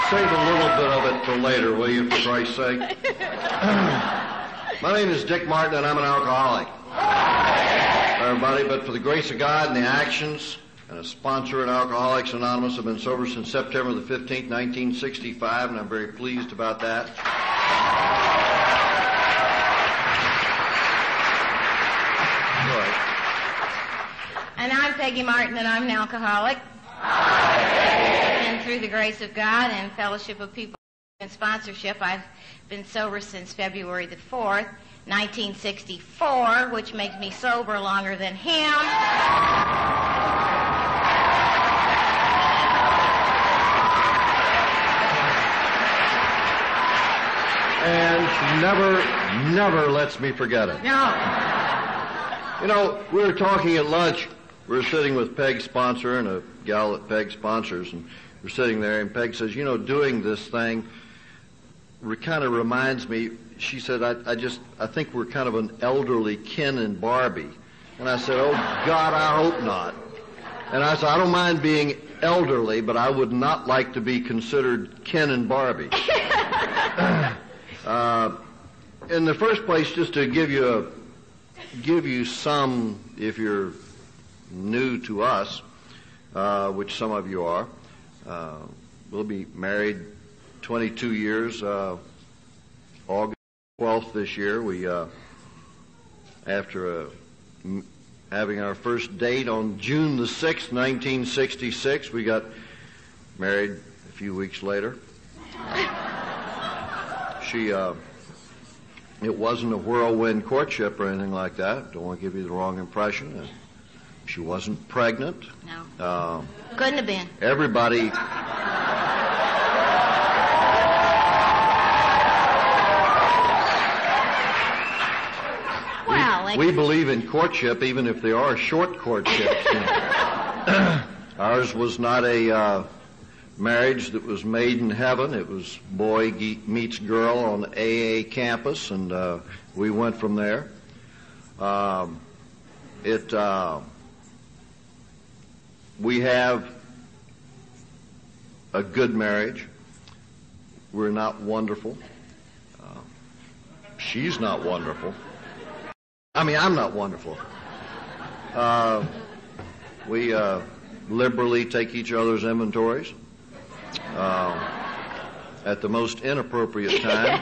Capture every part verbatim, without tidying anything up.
save a little bit of it for later, will you, for Christ's sake? My name is Dick Martin, and I'm an alcoholic. Everybody, but for the grace of God and the actions and a sponsor at Alcoholics Anonymous, I've been sober since September the fifteenth, nineteen sixty-five, and I'm very pleased about that. And I'm Peggy Martin, and I'm an alcoholic. And through the grace of God and fellowship of people and sponsorship, I've been sober since February the fourth, nineteen sixty-four, which makes me sober longer than him. And she never, never lets me forget it. No. You know, we were talking at lunch. We were sitting with Peg's sponsor and a gal that Peg sponsors, and we're sitting there, and Peg says, you know, doing this thing re- kind of reminds me, she said, I, I just, I think we're kind of an elderly Ken and Barbie. And I said, oh, God, I hope not. And I said, I don't mind being elderly, but I would not like to be considered Ken and Barbie. uh, in the first place, just to give you a, give you some, if you're new to us, uh, which some of you are. Uh, we'll be married twenty-two years, uh, August twelfth this year. We, uh, after uh, m- having our first date on June the sixth, nineteen sixty-six, we got married a few weeks later. She, uh, it wasn't a whirlwind courtship or anything like that. Don't want to give you the wrong impression. She wasn't pregnant. No. Uh, Couldn't have been. Everybody. Well, we, we believe in courtship, even if they are short courtships. Ours was not a uh, marriage that was made in heaven. It was boy ge- meets girl on A A campus, and uh, we went from there. Um, it. Uh, We have a good marriage. We're not wonderful. Uh, she's not wonderful. I mean, I'm not wonderful. Uh, we uh, liberally take each other's inventories uh, at the most inappropriate time.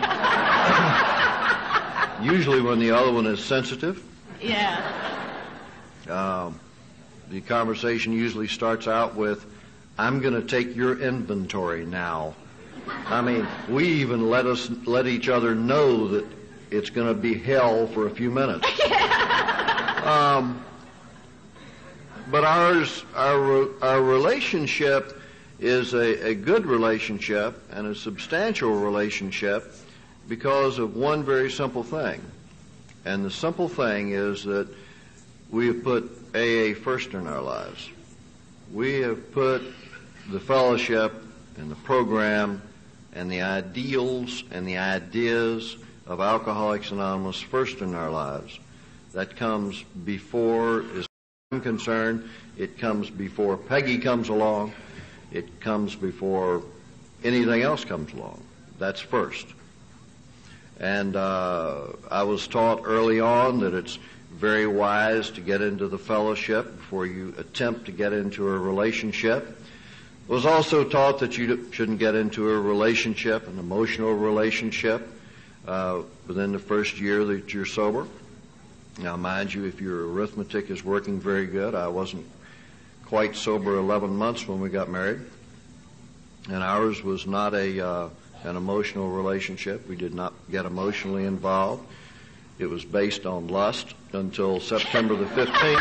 Usually when the other one is sensitive. Yeah. Um, The conversation usually starts out with, I'm going to take your inventory now. I mean, we even let us let each other know that it's going to be hell for a few minutes. um, but ours, our our relationship is a, a good relationship and a substantial relationship because of one very simple thing. And the simple thing is that we have put A A first in our lives. We have put the fellowship and the program and the ideals and the ideas of Alcoholics Anonymous first in our lives. That comes before, as I'm concerned, it comes before Peggy comes along. It comes before anything else comes along. That's first. And uh, I was taught early on that it's very wise to get into the fellowship before you attempt to get into a relationship. I was also taught that you shouldn't get into a relationship, an emotional relationship, uh, within the first year that you're sober. Now, mind you, if your arithmetic is working very good, I wasn't quite sober eleven months when we got married, and ours was not a uh, an emotional relationship. We did not get emotionally involved. It was based on lust until September the fifteenth.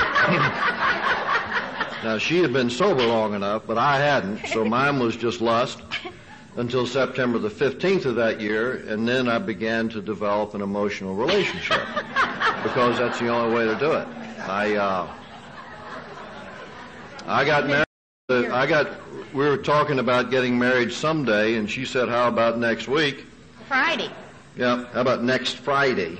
Now, she had been sober long enough, but I hadn't, so mine was just lust until September the fifteenth of that year, and then I began to develop an emotional relationship because that's the only way to do it. I uh, I got married. Uh, I got. We were talking about getting married someday, and she said, "How about next week?" Friday. Yeah. How about next Friday?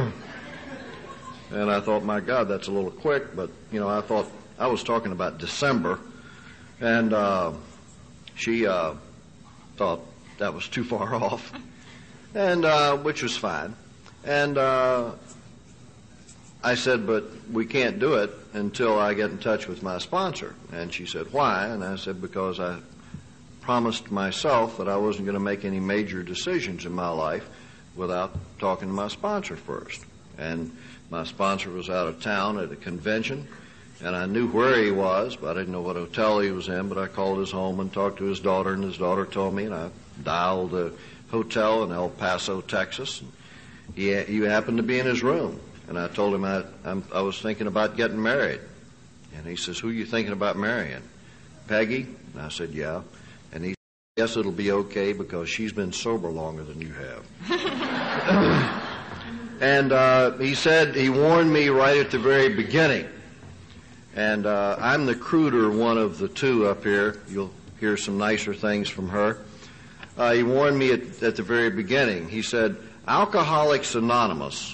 And I thought, my God, that's a little quick, but, you know, I thought, I was talking about December, and uh, she, uh, thought that was too far off, and uh, which was fine. And uh, I said, but we can't do it until I get in touch with my sponsor. And she said, why? And I said, because I promised myself that I wasn't going to make any major decisions in my life without talking to my sponsor first. And my sponsor was out of town at a convention, and I knew where he was, but I didn't know what hotel he was in. But I called his home and talked to his daughter, and his daughter told me, and I dialed a hotel in El Paso, Texas. And he, he happened to be in his room, and I told him I, I'm, I was thinking about getting married. And he says, who are you thinking about marrying? Peggy? And I said, yeah. And he said, yes, it'll be okay because she's been sober longer than you have. And uh, he said, he warned me right at the very beginning. And uh, I'm the cruder one of the two up here. You'll hear some nicer things from her. Uh, he warned me at, at the very beginning. He said, Alcoholics Anonymous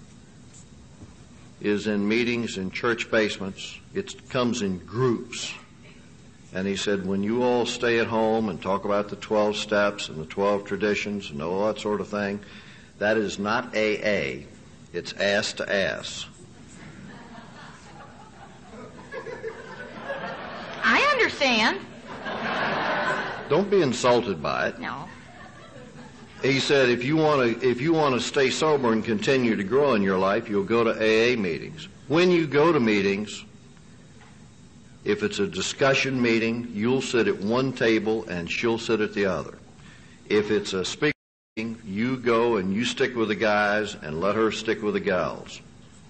is in meetings in church basements. It comes in groups. And he said, when you all stay at home and talk about the twelve steps and the twelve traditions and all that sort of thing, that is not A A. It's ass to ass. I understand. Don't be insulted by it. No. He said, if you want to, if you want to stay sober and continue to grow in your life, you'll go to A A meetings. When you go to meetings, if it's a discussion meeting, you'll sit at one table and she'll sit at the other. If it's a speaker meeting, you go and you stick with the guys and let her stick with the gals.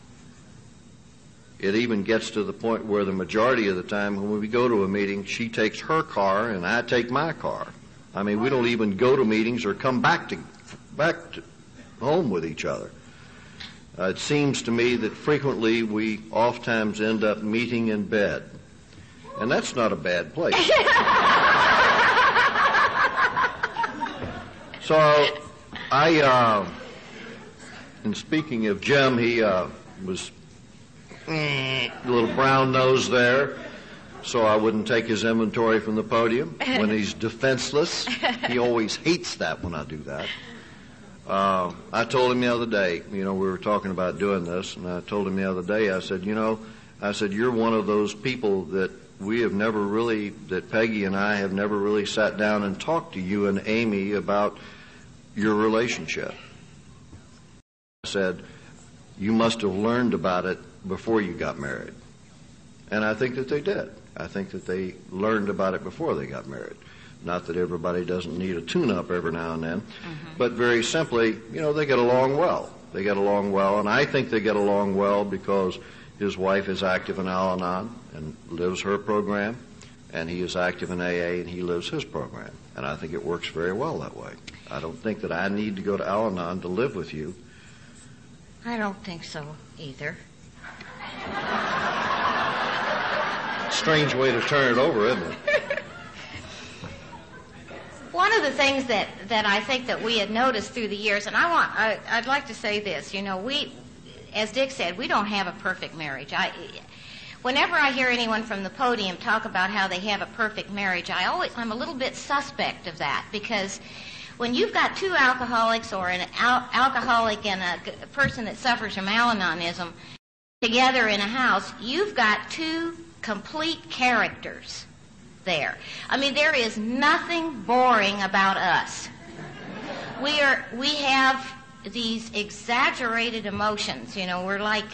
It even gets to the point where the majority of the time when we go to a meeting, she takes her car and I take my car. I mean, we don't even go to meetings or come back to back to home with each other. Uh, it seems to me that frequently we oftentimes end up meeting in bed. And that's not a bad place. So, I, uh, and speaking of Jim, he uh, was a little brown nose there, so I wouldn't take his inventory from the podium when he's defenseless. He always hates that when I do that. Uh, I told him the other day, you know, we were talking about doing this, and I told him the other day, I said, you know, I said, you're one of those people that we have never really, that Peggy and I have never really sat down and talked to you and Amy about your relationship. I said, you must have learned about it before you got married. And I think that they did. I think that they learned about it before they got married. Not that everybody doesn't need a tune-up every now and then, mm-hmm. but very simply, you know, they get along well. They get along well, and I think they get along well because his wife is active in Al-Anon and lives her program, and he is active in A A and he lives his program. And I think it works very well that way. I don't think that I need to go to Al-Anon to live with you. I don't think so either. Strange way to turn it over, isn't it? One of the things that, that I think that we had noticed through the years, and I want, I, I'd like to say this, you know, we, as Dick said, we don't have a perfect marriage. I, whenever I hear anyone from the podium talk about how they have a perfect marriage, I always, I'm a little bit suspect of that, because when you've got two alcoholics or an al- alcoholic and a g- person that suffers from Al-Anonism together in a house, you've got two complete characters there. I mean, there is nothing boring about us. We are, we have these exaggerated emotions. You know, we're like,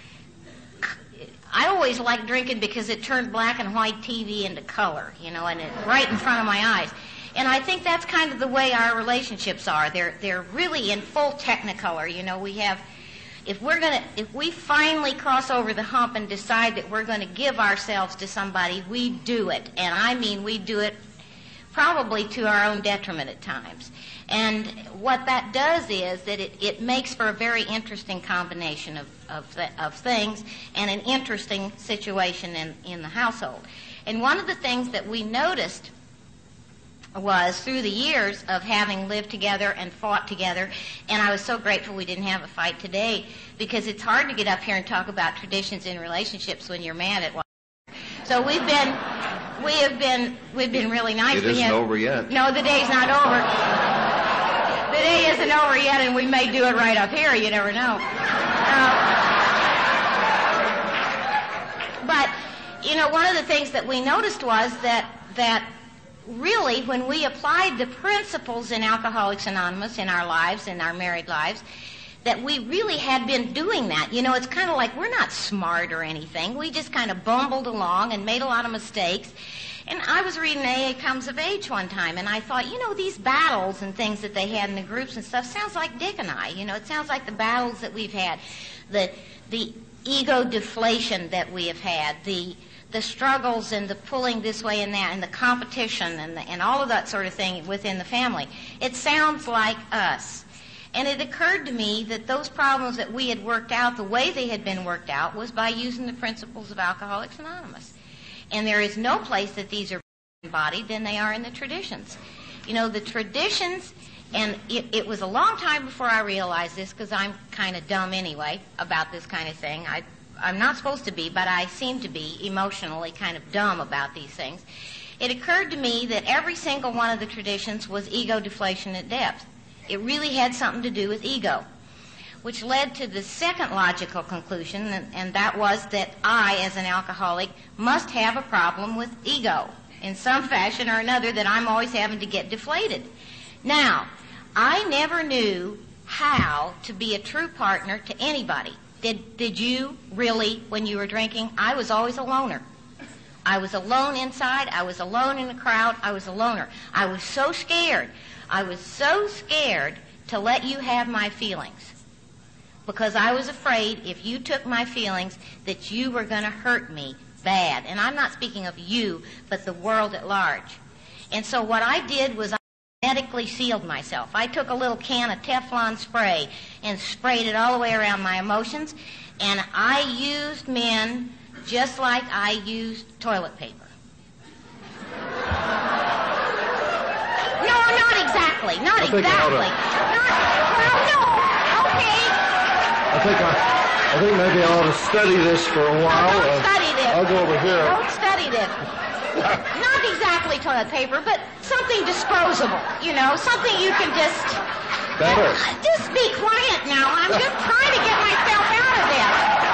I always liked drinking because it turned black and white T V into color, you know, and it right in front of my eyes. And I think that's kind of the way our relationships are. They're they're really in full technicolor. You know, we have, if we're gonna, if we finally cross over the hump and decide that we're going to give ourselves to somebody, we do it. And I mean, we do it probably to our own detriment at times. And what that does is that it, it makes for a very interesting combination of of, th- of things and an interesting situation in, in the household. And one of the things that we noticed was through the years of having lived together and fought together, and I was so grateful we didn't have a fight today, because it's hard to get up here and talk about traditions in relationships when you're mad at one another. So we've been we have been we've been really nice. It We isn't have- over yet. No, the day's not over. The day isn't over yet, and we may do it right up here. You never know. Uh, but you know, one of the things that we noticed was that that really, when we applied the principles in Alcoholics Anonymous in our lives, in our married lives, that we really had been doing that. You know, it's kind of like we're not smart or anything. We just kind of bumbled along and made a lot of mistakes. And I was reading A A Comes of Age one time, and I thought, you know, these battles and things that they had in the groups and stuff sounds like Dick and I. You know, it sounds like the battles that we've had, the the ego deflation that we have had, the the struggles and the pulling this way and that, and the competition and the, and all of that sort of thing within the family. It sounds like us. And it occurred to me that those problems that we had worked out, the way they had been worked out, was by using the principles of Alcoholics Anonymous. And there is no place that these are embodied than they are in the traditions. You know, the traditions, and it, it was a long time before I realized this, because I'm kind of dumb anyway about this kind of thing. I, I'm not supposed to be, but I seem to be emotionally kind of dumb about these things. It occurred to me that every single one of the traditions was ego deflation at depth. It really had something to do with ego, which led to the second logical conclusion, and, and that was that I, as an alcoholic, must have a problem with ego in some fashion or another, that I'm always having to get deflated. Now, I never knew how to be a true partner to anybody. Did, did you really, when you were drinking? I was always a loner. I was alone inside. I was alone in the crowd. I was a loner. I was so scared. I was so scared to let you have my feelings, because I was afraid if you took my feelings that you were going to hurt me bad. And I'm not speaking of you, but the world at large. And so what I did was I hermetically sealed myself. I took a little can of Teflon spray and sprayed it all the way around my emotions, and I used men just like I used toilet paper. No, not exactly. Not I think I exactly. oughta- Not, well, no. Okay. I think I, I think maybe I ought to study this for a while. No, don't Uh, study this. I'll go over here. Don't study this. Not exactly toilet paper, but something disposable. You know, something you can just... Better. Uh, Just be quiet now. I'm just trying to get myself out of this.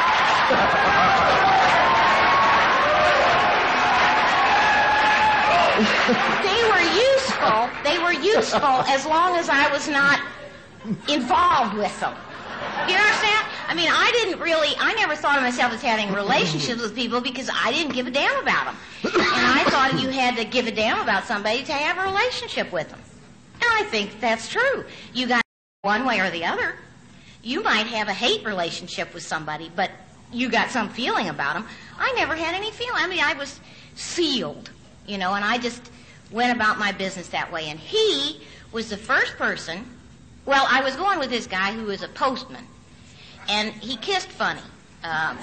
They were useful. They were useful as long as I was not involved with them. You understand? I mean, I didn't really, I never thought of myself as having relationships with people because I didn't give a damn about them. And I thought you had to give a damn about somebody to have a relationship with them. And I think that's true. You got one way or the other. You might have a hate relationship with somebody, but you got some feeling about them. I never had any feeling. I mean, I was sealed, you know, and I just went about my business that way. And he was the first person. Well, I was going with this guy who was a postman, and he kissed funny. Um,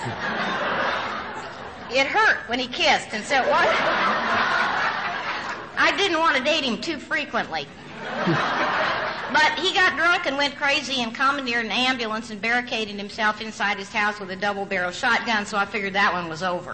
it hurt when he kissed, and so what? I didn't want to date him too frequently. But he got drunk and went crazy and commandeered an ambulance and barricaded himself inside his house with a double-barrel shotgun, so I figured that one was over.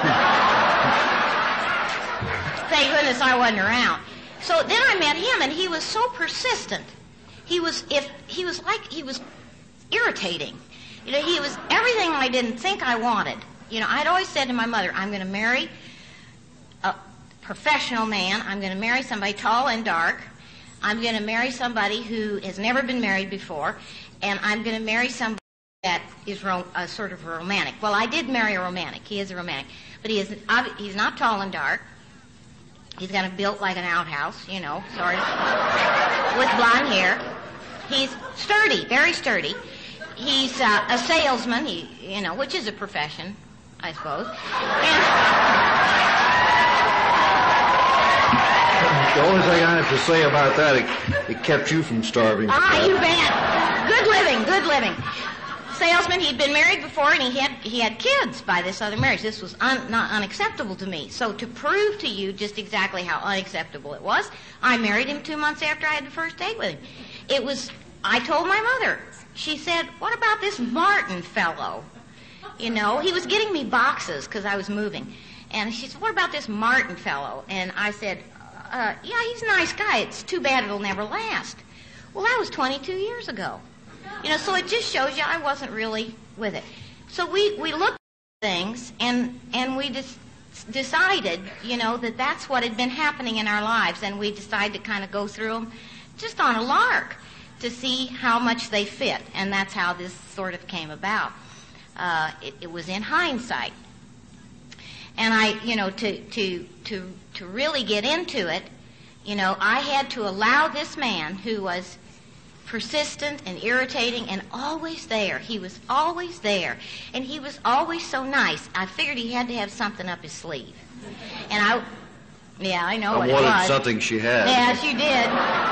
Thank goodness I wasn't around. So then I met him, and he was so persistent. He was, if he was like, he was irritating. You know, he was everything I didn't think I wanted. You know, I'd always said to my mother, I'm going to marry a professional man. I'm going to marry somebody tall and dark. I'm going to marry somebody who has never been married before. And I'm going to marry somebody that is ro- a sort of a romantic. Well, I did marry a romantic. He is a romantic. But he is, he's not tall and dark. He's kind of built like an outhouse, you know, sort of, with blonde hair. He's sturdy, very sturdy. He's uh, a salesman, he, you know, which is a profession, I suppose. And The only thing I have to say about that, it, it kept you from starving. ah, you bet. Good living, good living. Salesman, he'd been married before, and he had he had kids by this other marriage. This was un, not unacceptable to me. So to prove to you just exactly how unacceptable it was, I married him two months after I had the first date with him. It was, I told my mother. She said, what about this Martin fellow? You know, he was getting me boxes because I was moving. And she said, what about this Martin fellow? And I said, uh, yeah, he's a nice guy. It's too bad it'll never last. Well, that was twenty-two years ago. You know, so it just shows you I wasn't really with it. So we, we looked at things, and, and we just decided, you know, that that's what had been happening in our lives, and we decided to kind of go through them just on a lark to see how much they fit, and that's how this sort of came about. Uh, it, it was in hindsight. And I, you know, to, to, to, to really get into it, you know, I had to allow this man who was persistent and irritating and always there. He was always there. And he was always so nice. I figured he had to have something up his sleeve. And I, yeah, I know I what it wanted was. something she had. Yes, you did.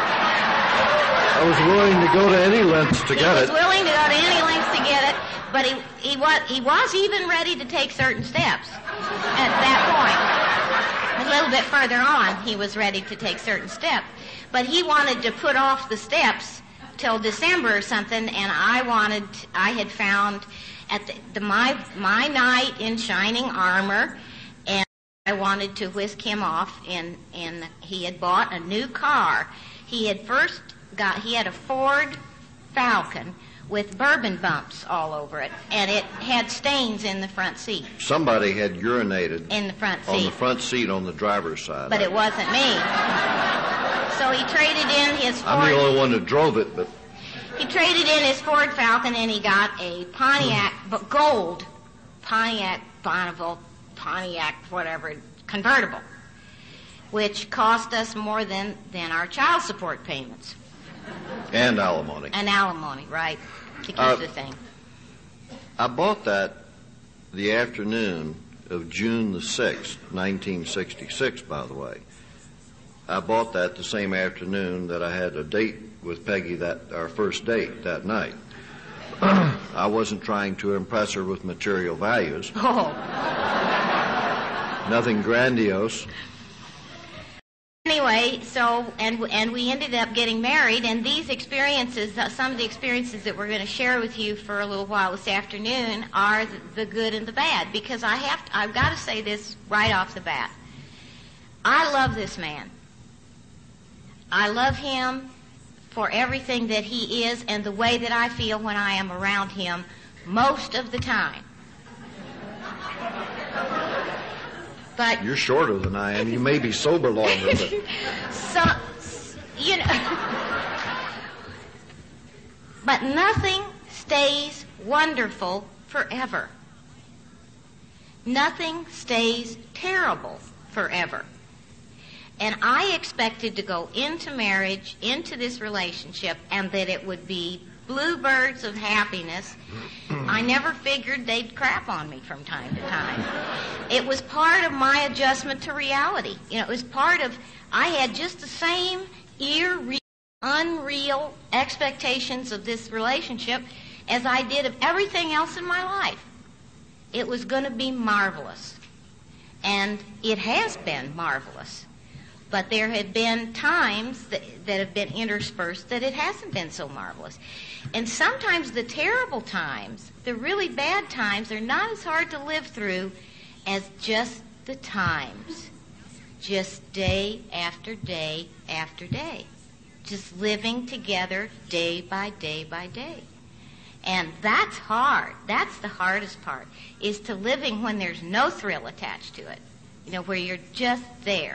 I was willing to go to any lengths to he get was it. willing to go to any lengths to get it, but he, he, was, he was even ready to take certain steps at that point. A little bit further on, he was ready to take certain steps. But he wanted to put off the steps till December or something, and I wanted, I had found at the, the my my night in shining armor, and I wanted to whisk him off, and, and he had bought a new car. He had first got, he had a Ford Falcon with bourbon bumps all over it, and it had stains in the front seat. Somebody had urinated in the front seat. on the front seat on the driver's side. But it wasn't me. So he traded in his Ford. I'm the only one that drove it, but he traded in his Ford Falcon, and he got a Pontiac, but gold Pontiac Bonneville, Pontiac, whatever, convertible, which cost us more than, than our child support payments. And alimony. And alimony, right, to keep Uh, the thing. I bought that the afternoon of June the sixth, nineteen sixty-six, by the way. I bought that the same afternoon that I had a date with Peggy, that our first date that night. I wasn't trying to impress her with material values. Oh. Nothing grandiose. Anyway, so, and and we ended up getting married, and these experiences, uh, some of the experiences that we're going to share with you for a little while this afternoon are the, the good and the bad, because I have to, I've got to say this right off the bat. I love this man. I love him for everything that he is and the way that I feel when I am around him most of the time. But You're shorter than I am. You may be sober longer, but so, you know, but nothing stays wonderful forever. Nothing stays terrible forever. And I expected to go into marriage, into this relationship, and that it would be bluebirds of happiness. I never figured they'd crap on me from time to time. It was part of my adjustment to reality. You know, it was part of, I had just the same irreal, unreal expectations of this relationship as I did of everything else in my life. It was going to be marvelous. And it has been marvelous. But there have been times that, that have been interspersed that it hasn't been so marvelous. And sometimes the terrible times, the really bad times, are not as hard to live through as just the times. Just day after day after day. Just living together day by day by day. And that's hard. That's the hardest part, is to living when there's no thrill attached to it. You know, where you're just there.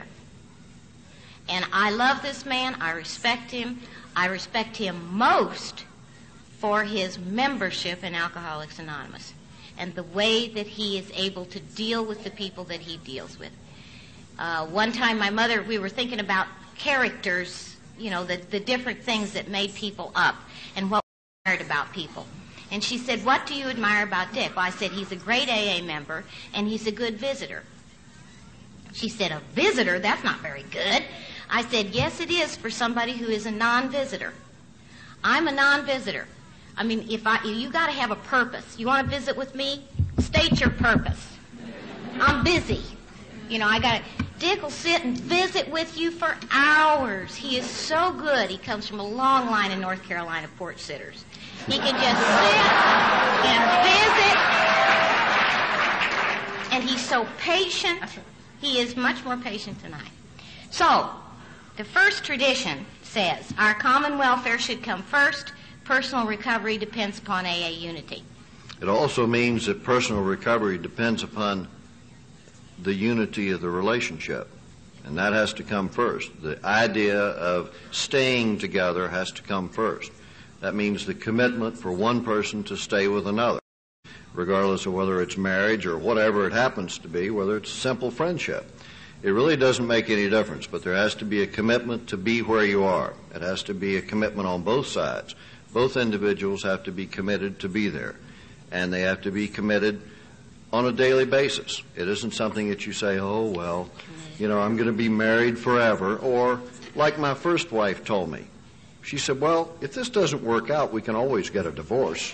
And I love this man. I respect him. I respect him most for his membership in Alcoholics Anonymous and the way that he is able to deal with the people that he deals with. Uh, one time my mother, we were thinking about characters, you know, the, the different things that made people up and what we admired about people. And she said, what do you admire about Dick? Well, I said, he's a great A A member and he's a good visitor. She said, a visitor? That's not very good. I said, yes, it is for somebody who is a non-visitor. I'm a non-visitor. I mean, if I, you got to have a purpose. You want to visit with me? State your purpose. I'm busy. You know, I got to. Dick will sit and visit with you for hours. He is so good. He comes from a long line of North Carolina porch sitters. He can just sit and visit and he's so patient. He is much more patient than I. So, the first tradition says our common welfare should come first. Personal recovery depends upon A A unity. It also means that personal recovery depends upon the unity of the relationship, and that has to come first. The idea of staying together has to come first. That means the commitment for one person to stay with another, regardless of whether it's marriage or whatever it happens to be, whether it's simple friendship. It really doesn't make any difference, but there has to be a commitment to be where you are. It has to be a commitment on both sides. Both individuals have to be committed to be there, and they have to be committed on a daily basis. It isn't something that you say, oh, well, you know, I'm going to be married forever, or like my first wife told me. She said, well, if this doesn't work out, we can always get a divorce.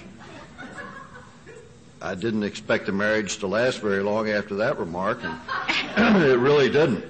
I didn't expect the marriage to last very long after that remark, and it really didn't.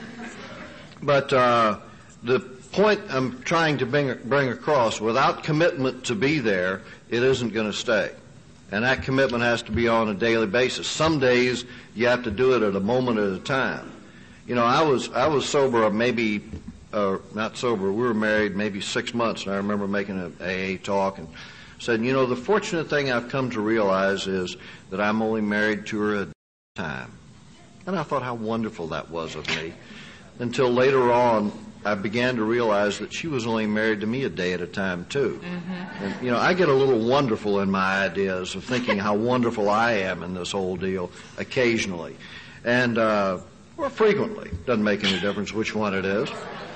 But uh, the point I'm trying to bring, bring across, without commitment to be there, it isn't going to stay. And that commitment has to be on a daily basis. Some days you have to do it at a moment at a time. You know, I was I was sober maybe, uh, not sober, we were married maybe six months, and I remember making an A A talk and said, you know, the fortunate thing I've come to realize is that I'm only married to her at a time. And I thought how wonderful that was of me. Until later on, I began to realize that she was only married to me a day at a time, too. Mm-hmm. And, you know, I get a little wonderful in my ideas of thinking how wonderful I am in this whole deal occasionally. And, uh, or frequently. Doesn't make any difference which one it is.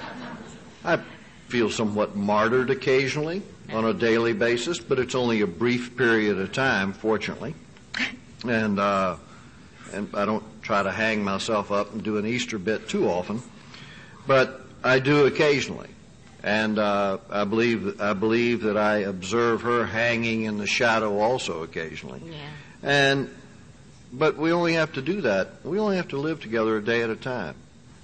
I feel somewhat martyred occasionally on a daily basis, but it's only a brief period of time, fortunately. And, uh, and I don't try to hang myself up and do an Easter bit too often. But I do occasionally, and uh, I believe I believe that I observe her hanging in the shadow also occasionally. Yeah. And but we only have to do that. We only have to live together a day at a time.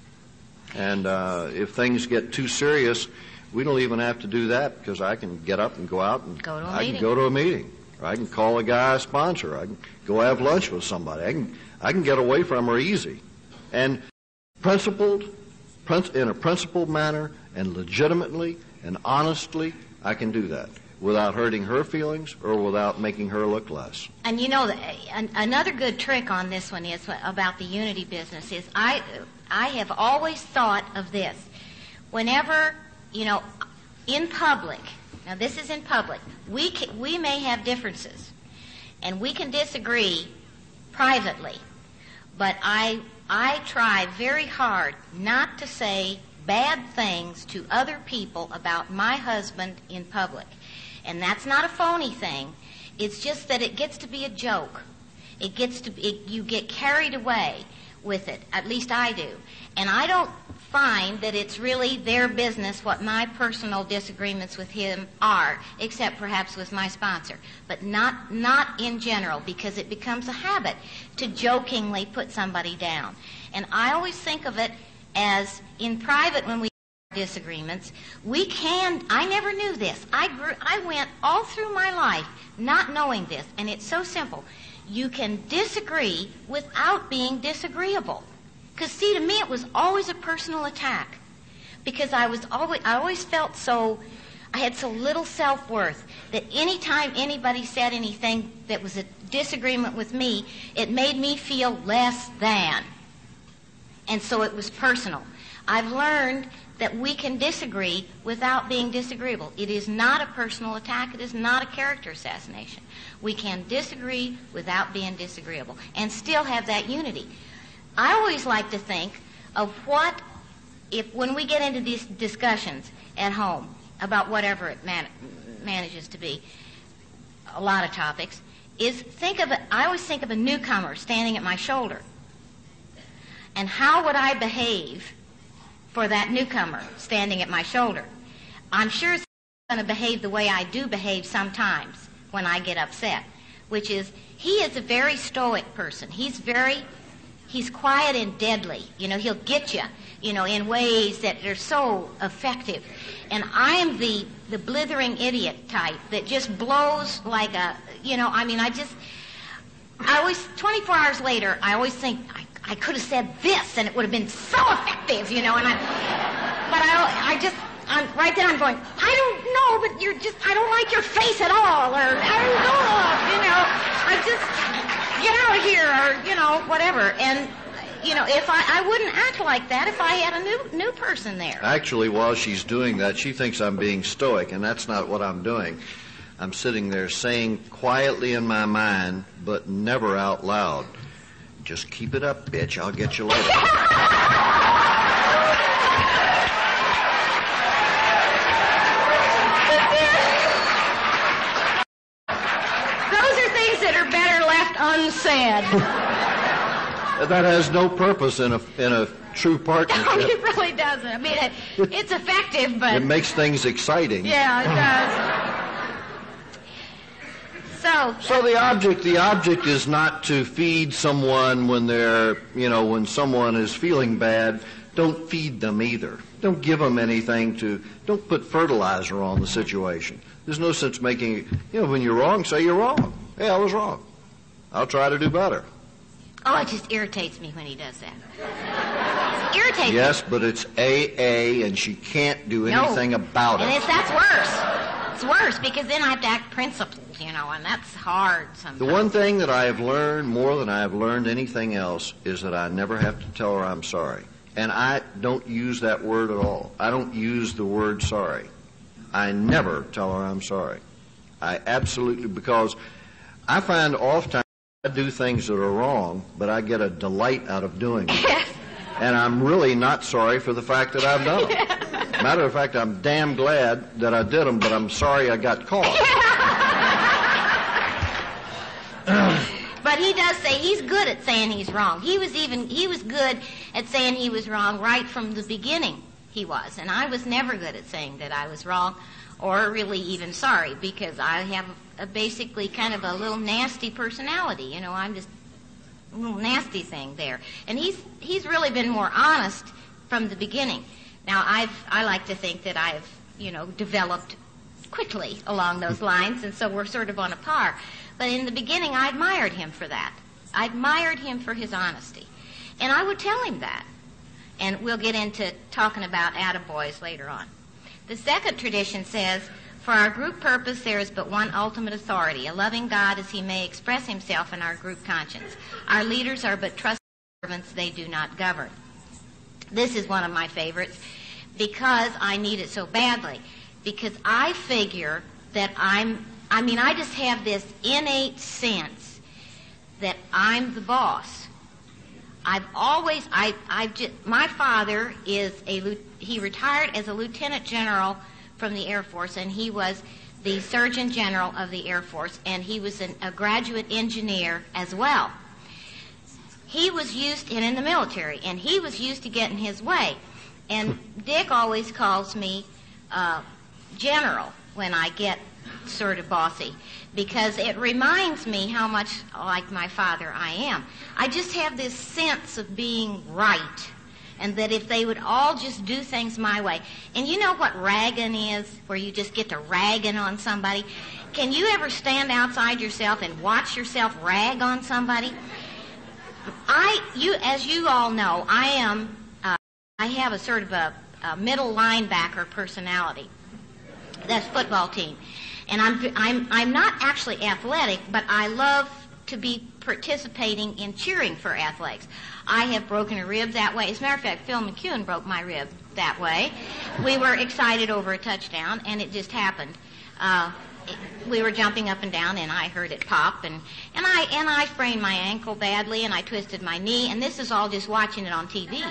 And uh, if things get too serious, we don't even have to do that, because I can get up and go out and go to a I meeting. can go to a meeting. Or I can call a guy a sponsor. I can go have lunch with somebody. I can I can get away from her easy, and principled. In a principled manner and legitimately and honestly, I can do that without hurting her feelings or without making her look less. And you know, an, another good trick on this one is about the unity business is I, I have always thought of this. Whenever, you know, in public, now this is in public, we can, we may have differences and we can disagree privately, but I I try very hard not to say bad things to other people about my husband in public. And that's not a phony thing. It's just that it gets to be a joke. It gets to be, it, you get carried away with it. At least I do. And I don't find that it's really their business what my personal disagreements with him are, except perhaps with my sponsor. But not not in general, because it becomes a habit to jokingly put somebody down. And I always think of it as in private when we have disagreements, we can, I never knew this. I grew, I went all through my life not knowing this, and it's so simple. You can disagree without being disagreeable. Because, see, to me it was always a personal attack. Because I was always, I always felt so, I had so little self-worth that any time anybody said anything that was a disagreement with me, it made me feel less than. And so it was personal. I've learned that we can disagree without being disagreeable. It is not a personal attack. It is not a character assassination. We can disagree without being disagreeable and still have that unity. I always like to think of what, if when we get into these discussions at home about whatever it man- manages to be, a lot of topics, is think of it, I always think of a newcomer standing at my shoulder. And how would I behave for that newcomer standing at my shoulder? I'm sure he's going to behave the way I do behave sometimes when I get upset, which is he is a very stoic person. He's very... He's quiet and deadly. You know, he'll get you, you know, in ways that are so effective. And I am the, the blithering idiot type that just blows like a, you know, I mean, I just, I always, twenty-four hours later, I always think, I, I could have said this, and it would have been so effective, you know, and I, but I, I just, I'm, right then I'm going, I don't know, but you're just, I don't like your face at all, or, I don't know, you know, I just, get out of here, or, you know, whatever, and, you know, if I, I wouldn't act like that if I had a new, new person there. Actually, while she's doing that, she thinks I'm being stoic, and that's not what I'm doing. I'm sitting there saying quietly in my mind, but never out loud, just keep it up, bitch, I'll get you later. Those are things that are better left unsaid. That has no purpose in a in a true partnership. No, it really doesn't. I mean, it, it's effective, but... It makes things exciting. Yeah, it does. So, So the object, the object is not to feed someone when they're, you know, when someone is feeling bad. Don't feed them either. Don't give them anything to, don't put fertilizer on the situation. There's no sense making, you know, when you're wrong, say you're wrong. Hey, I was wrong. I'll try to do better. oh, it just irritates me when he does that. It irritates me. Yes, but it's A A, and she can't do No. anything about And it. it's, that's worse. It's worse because then I have to act principled, you know, and that's hard sometimes. The one thing that I have learned more than I have learned anything else is that I never have to tell her I'm sorry. And I don't use that word at all. I don't use the word sorry. I never tell her I'm sorry. I absolutely, because I find oftentimes I do things that are wrong, but I get a delight out of doing it. Yes. And I'm really not sorry for the fact that I've done them. Matter of fact, I'm damn glad that I did them, but I'm sorry I got caught. But he does say he's good at saying he's wrong. He was even he was good at saying he was wrong right from the beginning. He was, and I was never good at saying that I was wrong, or really even sorry, because I have a, a basically kind of a little nasty personality. You know, I'm just a little nasty thing there. And he's he's really been more honest from the beginning. Now I've I like to think that I've you know developed quickly along those lines, and so we're sort of on a par. But in the beginning, I admired him for that. I admired him for his honesty. And I would tell him that. And we'll get into talking about attaboys later on. The second tradition says, for our group purpose, there is but one ultimate authority, a loving God as he may express himself in our group conscience. Our leaders are but trusted servants, they do not govern. This is one of my favorites because I need it so badly. Because I figure that I'm I mean, I just have this innate sense that I'm the boss. I've always, I, I've just, my father is a, he retired as a lieutenant general from the Air Force, and he was the Surgeon General of the Air Force, and he was an, a graduate engineer as well. He was used, and in the military, and he was used to getting his way. And Dick always calls me uh, General when I get sort of bossy, because it reminds me how much like my father I am. I just have this sense of being right, and that if they would all just do things my way. And you know what ragging is, where you just get to ragging on somebody? Can you ever stand outside yourself and watch yourself rag on somebody? I, you, as you all know, I am, uh, I have a sort of a, a middle linebacker personality. That's football team. And I'm, I'm, I'm not actually athletic, but I love to be participating in cheering for athletics. I have broken a rib that way. As a matter of fact, Phil McCune broke my rib that way. We were excited over a touchdown, and it just happened. Uh, it, we were jumping up and down, and I heard it pop, and, and I and I sprained my ankle badly, and I twisted my knee, and this is all just watching it on T V.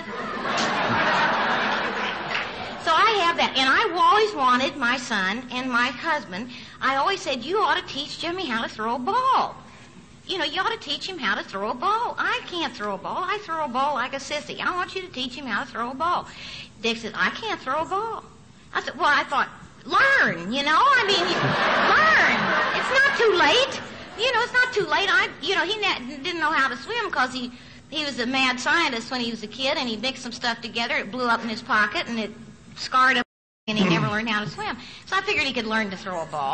So I have that, and I always wanted my son and my husband, I always said, you ought to teach Jimmy how to throw a ball. You know, you ought to teach him how to throw a ball. I can't throw a ball. I throw a ball like a sissy. I want you to teach him how to throw a ball. Dick said, I can't throw a ball. I said, well, I thought, learn, you know. I mean, learn. It's not too late. You know, it's not too late. I, you know, he ne- didn't know how to swim because he, he was a mad scientist when he was a kid, and he mixed some stuff together. It blew up in his pocket, and it scarred up, and he never learned how to swim. So I figured he could learn to throw a ball.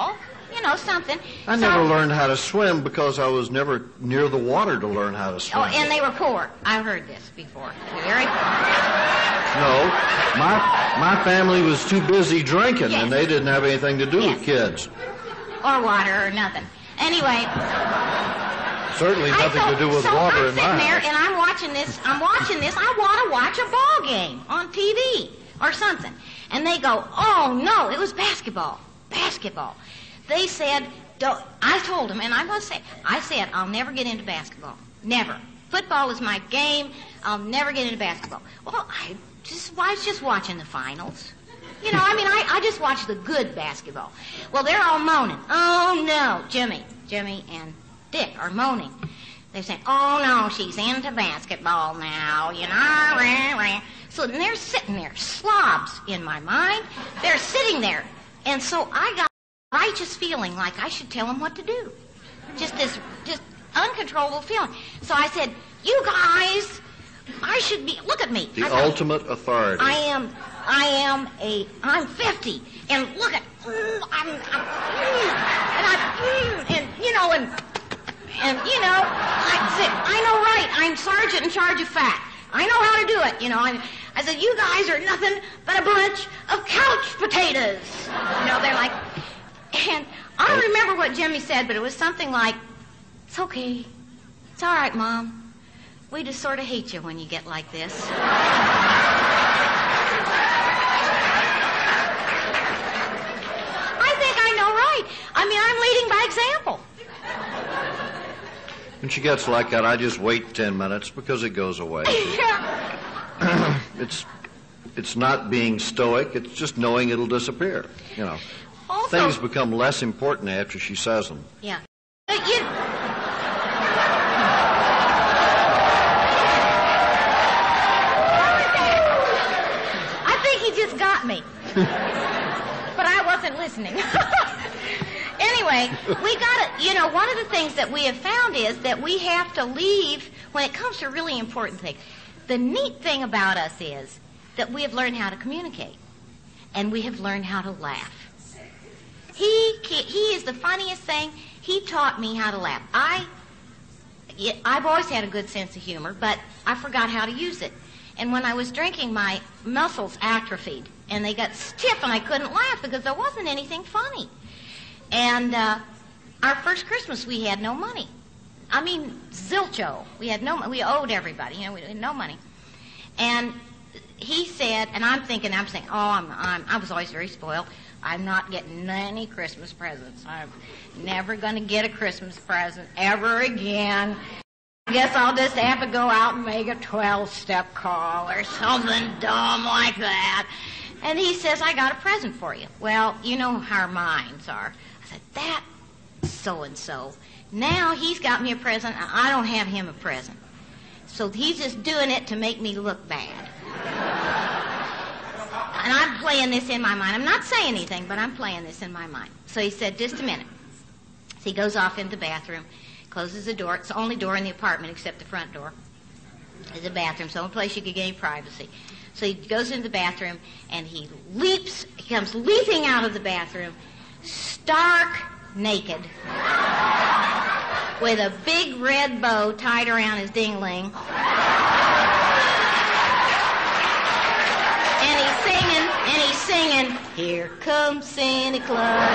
you know, something. I so, never learned how to swim because I was never near the water to learn how to swim. Oh, and they were poor. I've heard this before. Very poor. No, my my family was too busy drinking, Yes. and they didn't have anything to do Yes. with kids. Or water or nothing. Anyway. Certainly nothing I, so, to do with so water I'm in my sitting there house. and I'm watching this. I'm watching this. I want to watch a ball game on T V or something. And they go, "Oh no, it was basketball, basketball." They said, Don't, "I told them," and I must say, I said, "I'll never get into basketball. Never. Football is my game. I'll never get into basketball." Well, I just I was just watching the finals. You know, I mean, I, I just watch the good basketball. Well, they're all moaning. "Oh no, Jimmy, Jimmy and Dick are moaning." They're saying, "Oh no, she's into basketball now, you know." Rah, rah. So then they're sitting there, slobs in my mind. They're sitting there. And so I got a righteous feeling like I should tell them what to do. Just this, just uncontrollable feeling. So I said, "You guys, I should be, look at me." The I thought, ultimate authority. I am, I am a, I'm fifty, and look at, mm, I'm, I'm, mm, and I, mm, and, you know, and, and, you know, I said, "I know right, I'm sergeant in charge of fat. I know how to do it," you know. I, I said, "You guys are nothing but a bunch of couch potatoes." You know, they're like, and I don't remember what Jimmy said, but it was something like, "It's okay. It's all right, Mom. We just sort of hate you when you get like this." I think I know right. I mean, I'm leading by example. When she gets like that, I just wait ten minutes because it goes away. it's it's not being stoic. It's just knowing it'll disappear. You know, Also, things become less important after she says them. yeah. But you, I think he just got me. But I wasn't listening. Anyway, we got to, you know, one of the things that we have found is that we have to leave when it comes to really important things. The neat thing about us is that we have learned how to communicate, and we have learned how to laugh. He he is the funniest thing. He taught me how to laugh. I I've always had a good sense of humor, but I forgot how to use it. And when I was drinking, my muscles atrophied, and they got stiff, and I couldn't laugh because there wasn't anything funny. And uh, our first Christmas, we had no money. I mean, zilcho. We had no money. We owed everybody. You know, we had no money. And he said, and I'm thinking, I'm saying, oh, I'm, I'm, I was always very spoiled. I'm not getting any Christmas presents. I'm never going to get a Christmas present ever again. I guess I'll just have to go out and make a twelve-step call or something dumb like that. And he says, "I got a present for you." Well, you know how our minds are. I said, "That so-and-so." Now he's got me a present, and I don't have him a present. So he's just doing it to make me look bad. And I'm playing this in my mind. I'm not saying anything, but I'm playing this in my mind. So he said, "Just a minute." So he goes off into the bathroom, closes the door. It's the only door in the apartment except the front door. It's a bathroom. It's the only place you could get any privacy. So he goes into the bathroom, and he leaps, he comes leaping out of the bathroom, stark naked, with a big red bow tied around his ding-ling. And he's singing, and he's singing, "Here comes Santa Claus."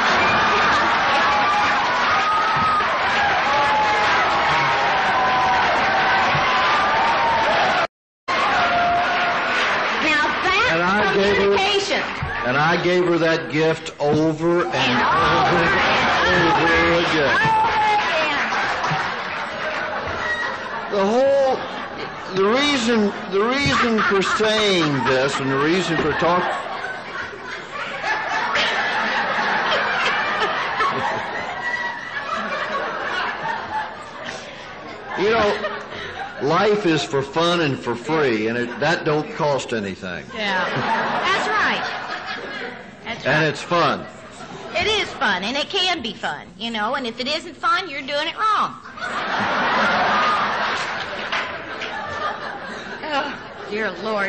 Communication. And I gave her that gift over and, and over, and over again. The whole, the reason, the reason for saying this and the reason for talking. You know, life is for fun and for free, and it, that don't cost anything. Yeah, that's right. That's right. And it's fun. It is fun, and it can be fun, you know, and if it isn't fun, you're doing it wrong. Oh, dear Lord.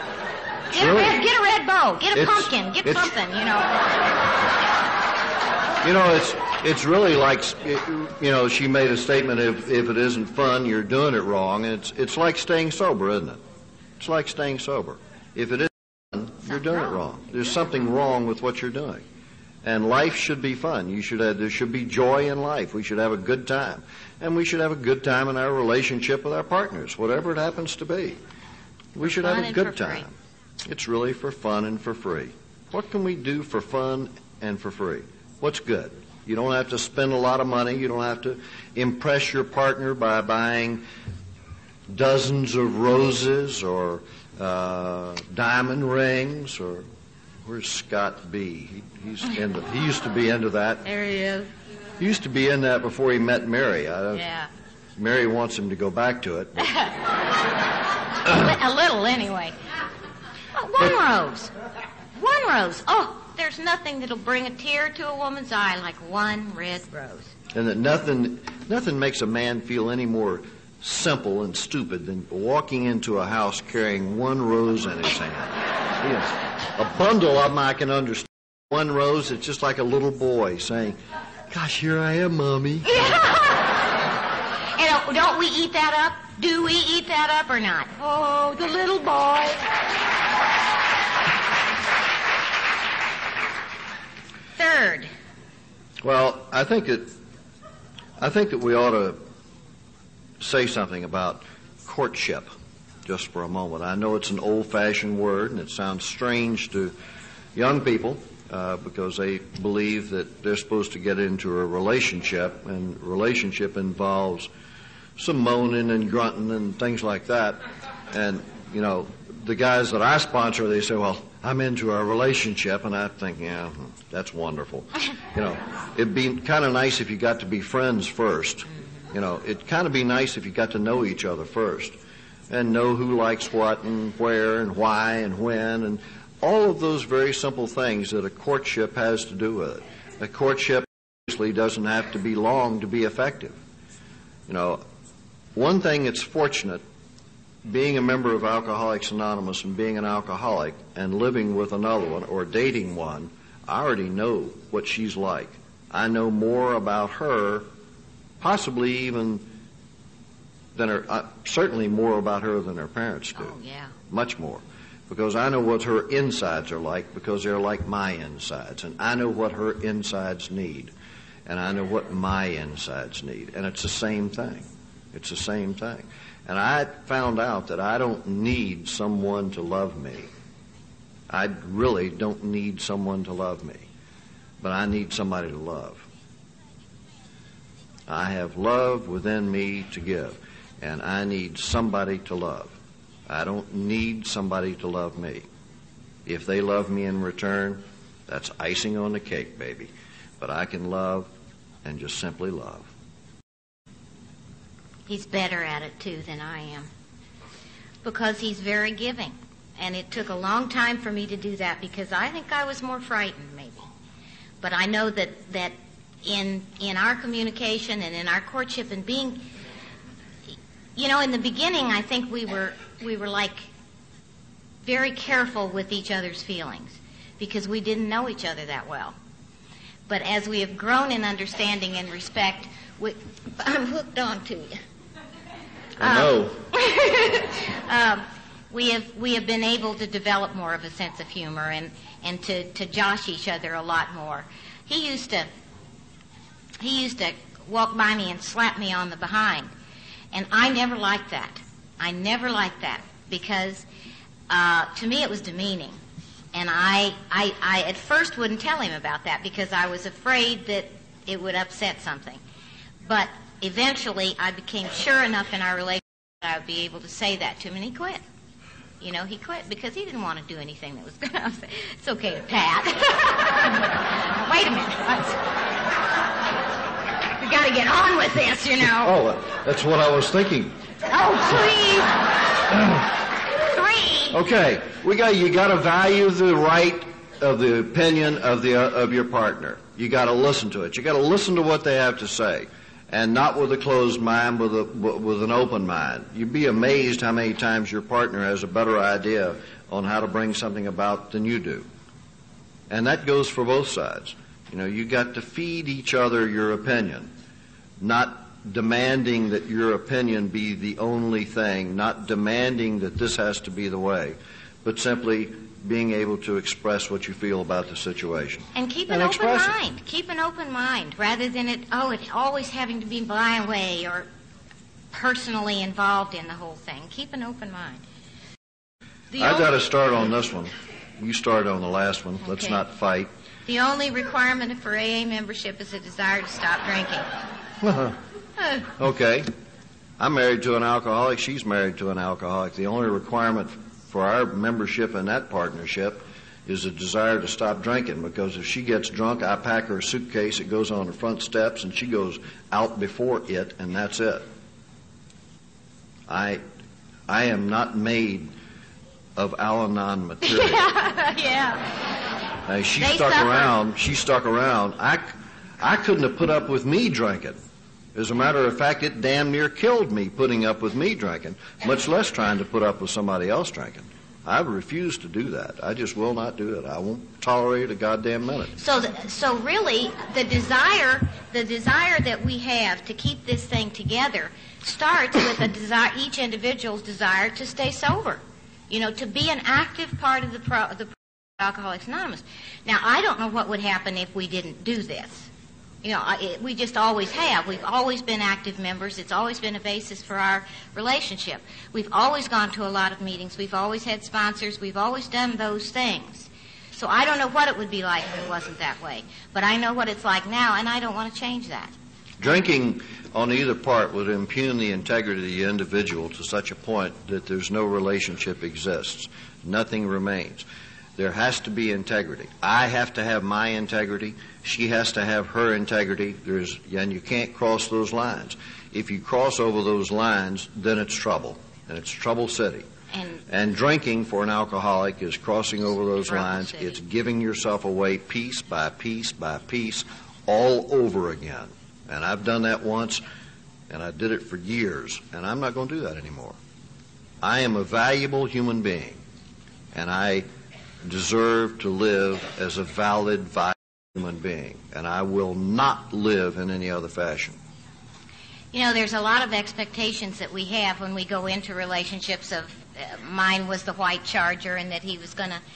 Get a red, get a red bow. Get a It's- pumpkin. Get it's- something, you know. You know, it's it's really like, you know, she made a statement, if if it isn't fun, you're doing it wrong. And it's it's like staying sober, isn't it? It's like staying sober. If it isn't fun, you're doing it wrong. There's something wrong with what you're doing. And life should be fun. You should have, there should be joy in life. We should have a good time. And we should have a good time in our relationship with our partners, whatever it happens to be. We should have a good time. It's really for fun and for free. What can we do for fun and for free? What's good? You don't have to spend a lot of money. You don't have to impress your partner by buying dozens of roses or uh, diamond rings. Or where's Scott B? He, he's into, he used to be into that. There he is. He used to be in that before he met Mary. I, yeah. Mary wants him to go back to it. A little, anyway. Oh, one rose. One rose. Oh, there's nothing that'll bring a tear to a woman's eye like one red rose. And that nothing, nothing makes a man feel any more simple and stupid than walking into a house carrying one rose in his hand. Yes. A bundle of them I can understand. One rose, it's just like a little boy saying, "Gosh, here I am, Mommy." And uh, don't we eat that up? Do we eat that up or not? Oh, the little boy. Third. Well, I think that I think that we ought to say something about courtship just for a moment. I know it's an old-fashioned word, and it sounds strange to young people uh, because they believe that they're supposed to get into a relationship, and relationship involves some moaning and grunting and things like that. And, you know, the guys that I sponsor, they say, well, I'm into a relationship, and I think, yeah, that's wonderful. You know, it'd be kind of nice if you got to be friends first. You know, it'd kind of be nice if you got to know each other first and know who likes what and where and why and when and all of those very simple things that a courtship has to do with it. A courtship obviously doesn't have to be long to be effective. You know, one thing that's fortunate, being a member of Alcoholics Anonymous and being an alcoholic and living with another one or dating one, I already know what she's like. I know more about her, possibly even than her, uh, certainly more about her than her parents do. Oh, yeah. Much more. Because I know what her insides are like because they're like my insides. And I know what her insides need. And I know what my insides need. And it's the same thing. It's the same thing. And I found out that I don't need someone to love me. I really don't need someone to love me. But I need somebody to love. I have love within me to give. And I need somebody to love. I don't need somebody to love me. If they love me in return, that's icing on the cake, baby. But I can love and just simply love. He's better at it, too, than I am. Because he's very giving. And it took a long time for me to do that because I think I was more frightened, maybe. But I know that, that in in our communication and in our courtship and being, you know, in the beginning, I think we were we were like very careful with each other's feelings because we didn't know each other that well. But as we have grown in understanding and respect, we, I'm hooked on to you. I know. Um, um, we have we have been able to develop more of a sense of humor and, and to, to josh each other a lot more. He used to he used to walk by me and slap me on the behind, and I never liked that. I never liked that because uh, to me it was demeaning, and I, I I at first wouldn't tell him about that because I was afraid that it would upset something, but eventually I became sure enough in our relationship that I would be able to say that to him, and he quit. You know, he quit because he didn't want to do anything that was going to upset. It's okay to pat. Wait a minute. Let's, we got to get on with this, you know. Oh, that's what I was thinking. Oh, please. Three. Okay, we got you. Got to value the right of the opinion of the uh, of your partner. You got to listen to it. You got to listen to what they have to say. And not with a closed mind, with a with an open mind. You'd be amazed how many times your partner has a better idea on how to bring something about than you do. And that goes for both sides. You know, you got to feed each other your opinion, not demanding that your opinion be the only thing, not demanding that this has to be the way, but simply being able to express what you feel about the situation. And keep and an open express mind. It. Keep an open mind rather than it, oh, it always having to be my way or personally involved in the whole thing. Keep an open mind. The I've only, got to start on this one. You start on the last one. Let's Okay. not fight. The only requirement for A A membership is a desire to stop drinking. Okay. I'm married to an alcoholic. She's married to an alcoholic. The only requirement for our membership in that partnership is a desire to stop drinking, because if she gets drunk, I pack her a suitcase, it goes on the front steps, and she goes out before it, and that's it. I I am not made of Al-Anon material. Yeah, yeah. Now, she They stuck suffer. around. She stuck around. I, I couldn't have put up with me drinking. As a matter of fact, it damn near killed me putting up with me drinking, much less trying to put up with somebody else drinking. I refuse to do that. I just will not do it. I won't tolerate it a goddamn minute. So, th- so really, the desire, the desire that we have to keep this thing together starts with a desire, each individual's desire to stay sober. You know, to be an active part of the pro, the Alcoholics Anonymous. Now, I don't know what would happen if we didn't do this. You know, I, it, we just always have. We've always been active members. It's always been a basis for our relationship. We've always gone to a lot of meetings. We've always had sponsors. We've always done those things. So I don't know what it would be like if it wasn't that way. But I know what it's like now, and I don't want to change that. Drinking on either part would impugn the integrity of the individual to such a point that there's no relationship exists. Nothing remains. There has to be integrity. I have to have my integrity. She has to have her integrity. There's, and you can't cross those lines. If you cross over those lines, then it's trouble, and it's trouble city. And, And drinking for an alcoholic is crossing over those Trouble lines. city. It's giving yourself away piece by piece by piece all over again. And I've done that once, and I did it for years, and I'm not going to do that anymore. I am a valuable human being, and I deserve to live as a valid, viable human being, and I will not live in any other fashion. you know, there's a lot of expectations that we have when we go into relationships of, uh, mine was the white charger, and that he was going to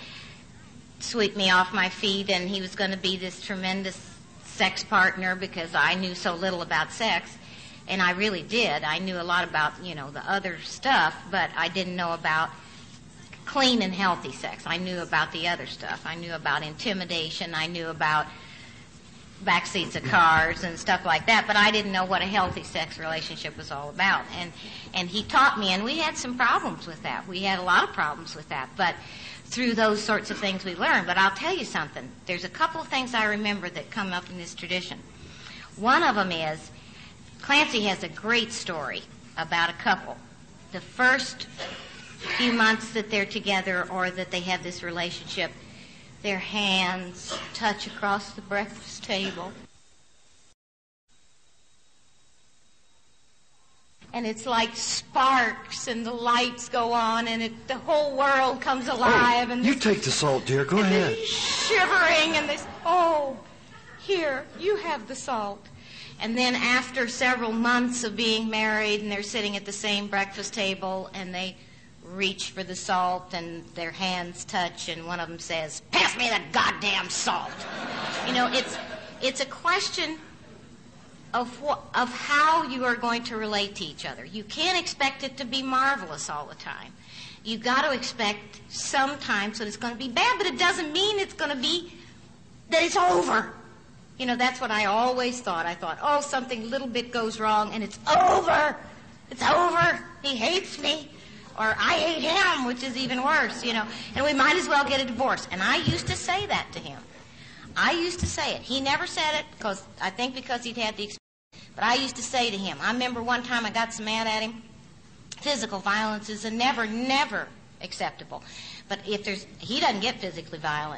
sweep me off my feet, and he was going to be this tremendous sex partner because I knew so little about sex. And I really did. I knew a lot about, you know, the other stuff, but I didn't know about clean and healthy sex. I knew about the other stuff. I knew about intimidation. I knew about backseats of cars and stuff like that, but I didn't know what a healthy sex relationship was all about. And and he taught me, and we had some problems with that. We had a lot of problems with that, but through those sorts of things we learned. But I'll tell you something. There's a couple of things I remember that come up in this tradition. One of them is, Clancy has a great story about a couple. The first few months that they're together or that they have this relationship, their hands touch across the breakfast table. And it's like sparks, and the lights go on, and it, the whole world comes alive. and You this- take the salt, dear. Go and ahead. this shivering, and this, oh, here, you have the salt. And then after several months of being married, and they're sitting at the same breakfast table, and they reach for the salt, and their hands touch, and one of them says, "Pass me the goddamn salt." You know, it's it's a question of wh- of how you are going to relate to each other. You can't expect it to be marvelous all the time. You got to expect sometimes that it's going to be bad, but it doesn't mean it's going to be that it's over. You know, that's what I always thought. I thought, oh, something little bit goes wrong, and it's over. It's over. He hates me. Or I hate him, which is even worse, you know. And we might as well get a divorce. And I used to say that to him. I used to say it. He never said it, because I think because he'd had the experience. But I used to say to him, I remember one time I got so mad at him. Physical violence is a never, never acceptable. But if there's, he doesn't get physically violent.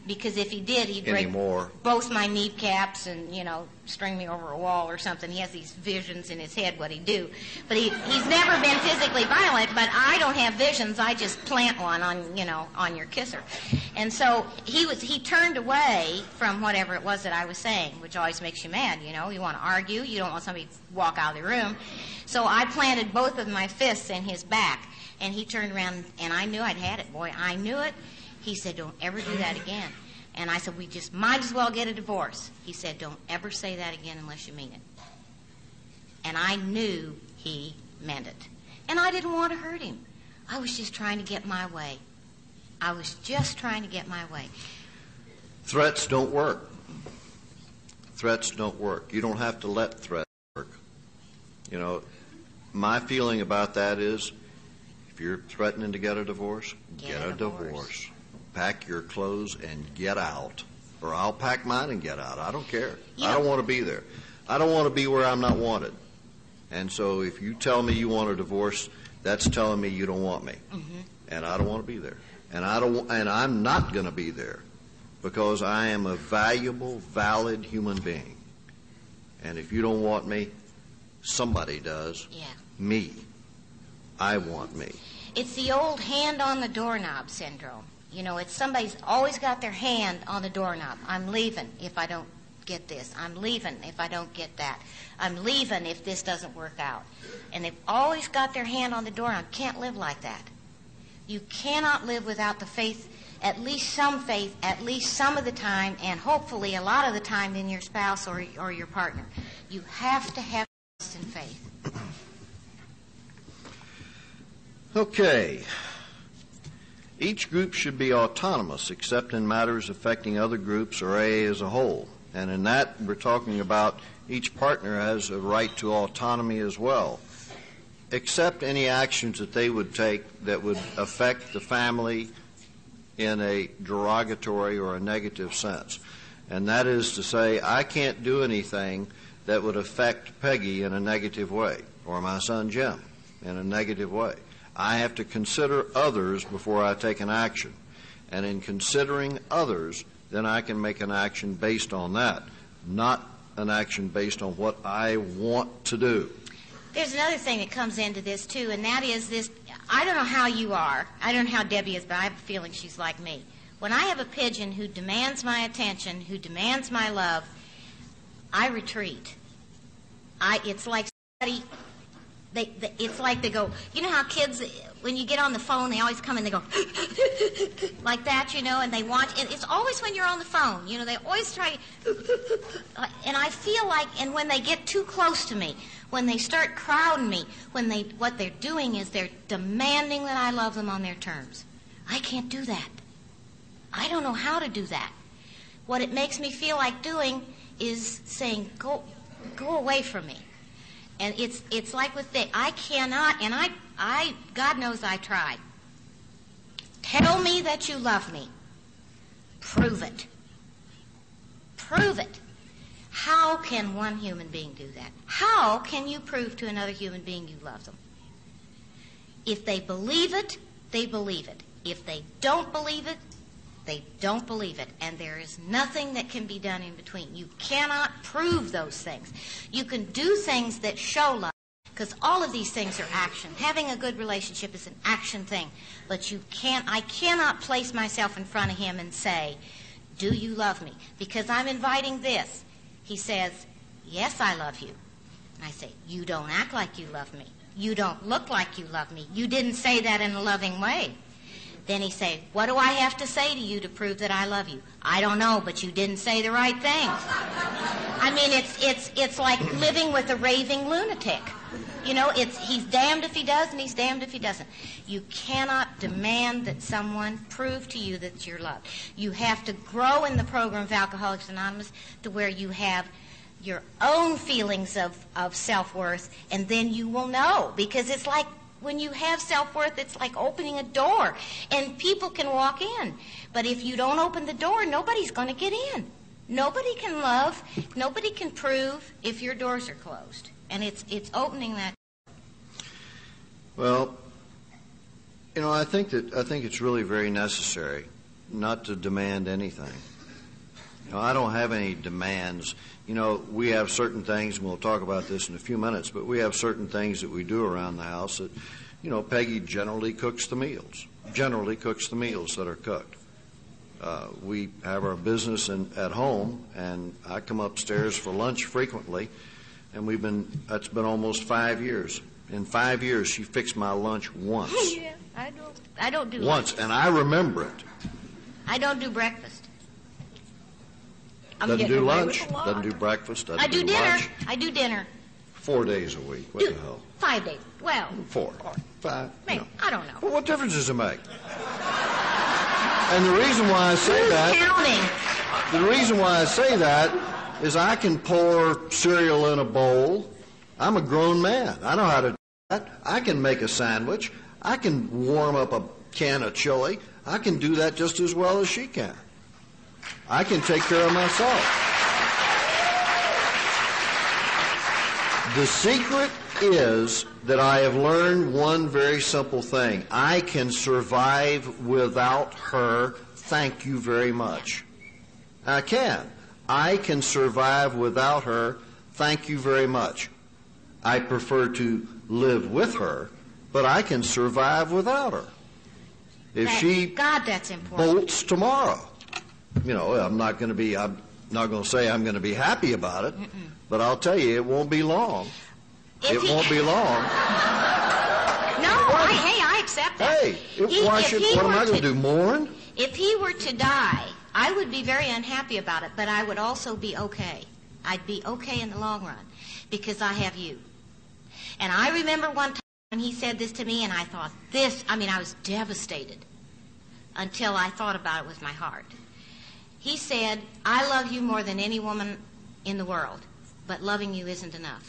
because if he did, he'd break Anymore. both my kneecaps and, you know, string me over a wall or something. He has these visions in his head what he'd do. But he, he's never been physically violent, but I don't have visions. I just plant one on, you know, on your kisser. And so he was, he turned away from whatever it was that I was saying, which always makes you mad, you know. You want to argue. You don't want somebody to walk out of the room. So I planted both of my fists in his back, and he turned around, and I knew I'd had it. Boy, I knew it. He said, don't ever do that again. And I said, we just might as well get a divorce. He said, don't ever say that again unless you mean it. And I knew he meant it. And I didn't want to hurt him. I was just trying to get my way. I was just trying to get my way. Threats don't work. Threats don't work. You don't have to let threats work. You know, my feeling about that is, if you're threatening to get a divorce, Get get, a a divorce. divorce. Pack your clothes and get out. Or I'll pack mine and get out. I don't care. Yeah. I don't want to be there. I don't want to be where I'm not wanted. And so if you tell me you want a divorce, that's telling me you don't want me. Mm-hmm. And I don't want to be there. And I don't. And I'm not going to be there because I am a valuable, valid human being. And if you don't want me, somebody does. Yeah. Me. I want me. It's the old hand on the doorknob syndrome. You know, it's somebody's always got their hand on the doorknob. I'm leaving if I don't get this. I'm leaving if I don't get that. I'm leaving if this doesn't work out. And they've always got their hand on the doorknob. Can't live like that. You cannot live without the faith, at least some faith, at least some of the time, and hopefully a lot of the time in your spouse or, or your partner. You have to have trust and faith. Okay. Each group should be autonomous except in matters affecting other groups or A A as a whole. And in that, we're talking about each partner has a right to autonomy as well, except any actions that they would take that would affect the family in a derogatory or a negative sense. And that is to say, I can't do anything that would affect Peggy in a negative way, or my son Jim in a negative way. I have to consider others before I take an action. And in considering others, then I can make an action based on that, not an action based on what I want to do. There's another thing that comes into this, too, and that is this. I don't know how you are. I don't know how Debbie is, but I have a feeling she's like me. When I have a pigeon who demands my attention, who demands my love, I retreat. I. It's like somebody... They, they, it's like they go, you know how kids, when you get on the phone, they always come and they go, like that, you know, and they want, and it's always when you're on the phone, you know, they always try, and I feel like, and when they get too close to me, when they start crowding me, when they, what they're doing is they're demanding that I love them on their terms. I can't do that. I don't know how to do that. What it makes me feel like doing is saying, go, go away from me. And it's it's like with the, I cannot, and I, I, God knows I tried. Tell me that you love me. Prove it. Prove it. How can one human being do that? How can you prove to another human being you love them? If they believe it, they believe it. If they don't believe it, they don't believe it, and there is nothing that can be done in between. You cannot prove those things. You can do things that show love, because all of these things are action. Having a good relationship is an action thing, but you can't, I cannot place myself in front of him and say, do you love me? Because I'm inviting this. He says, yes, I love you. And I say, you don't act like you love me. You don't look like you love me. You didn't say that in a loving way. Then he say, what do I have to say to you to prove that I love you? I don't know, but you didn't say the right things. I mean, it's it's it's like living with a raving lunatic. You know, it's he's damned if he does and he's damned if he doesn't. You cannot demand that someone prove to you that you're loved. You have to grow in the program of Alcoholics Anonymous to where you have your own feelings of, of self-worth, and then you will know, because it's like when you have self-worth, it's like opening a door, and people can walk in. But if you don't open the door, nobody's going to get in. Nobody can love, nobody can prove if your doors are closed. And it's it's opening that. Well, you know, I think that I think it's really very necessary not to demand anything. You know, I don't have any demands. You know, we have certain things, and we'll talk about this in a few minutes, but we have certain things that we do around the house that, you know, Peggy generally cooks the meals, generally cooks the meals that are cooked. Uh, we have our business in, at home, and I come upstairs for lunch frequently, and we've been, that's been almost five years. In five years, she fixed my lunch once. Yeah, I don't, I don't do Once, lunch. and I remember it. I don't do breakfast. I'm Doesn't getting do away lunch, with a lot. doesn't do breakfast, doesn't I do dinner. lunch. I do dinner. Four days a week. What do, the hell? Five days. Well, Four. Five. maybe. No. I don't know. Well, what difference does it make? And the reason why I say Who's that, counting? the reason why I say that is I can pour cereal in a bowl. I'm a grown man. I know how to do that. I can make a sandwich. I can warm up a can of chili. I can do that just as well as she can. I can take care of myself. The secret is that I have learned one very simple thing. I can survive without her. Thank you very much. I can. I can survive without her. Thank you very much. I prefer to live with her, but I can survive without her. If That- she God, that's important. bolts tomorrow, you know, I'm not going to be, I'm not going to say I'm going to be happy about it, Mm-mm. but I'll tell you, it won't be long. If It he- won't be long. No, I, hey, I accept that. Hey, if, He- why if should, he what am were I going to- to do, mourn? If he were to die, I would be very unhappy about it, but I would also be okay. I'd be okay in the long run because I have you. And I remember one time when he said this to me, and I thought, this, I mean, I was devastated until I thought about it with my heart. He said, I love you more than any woman in the world, but loving you isn't enough.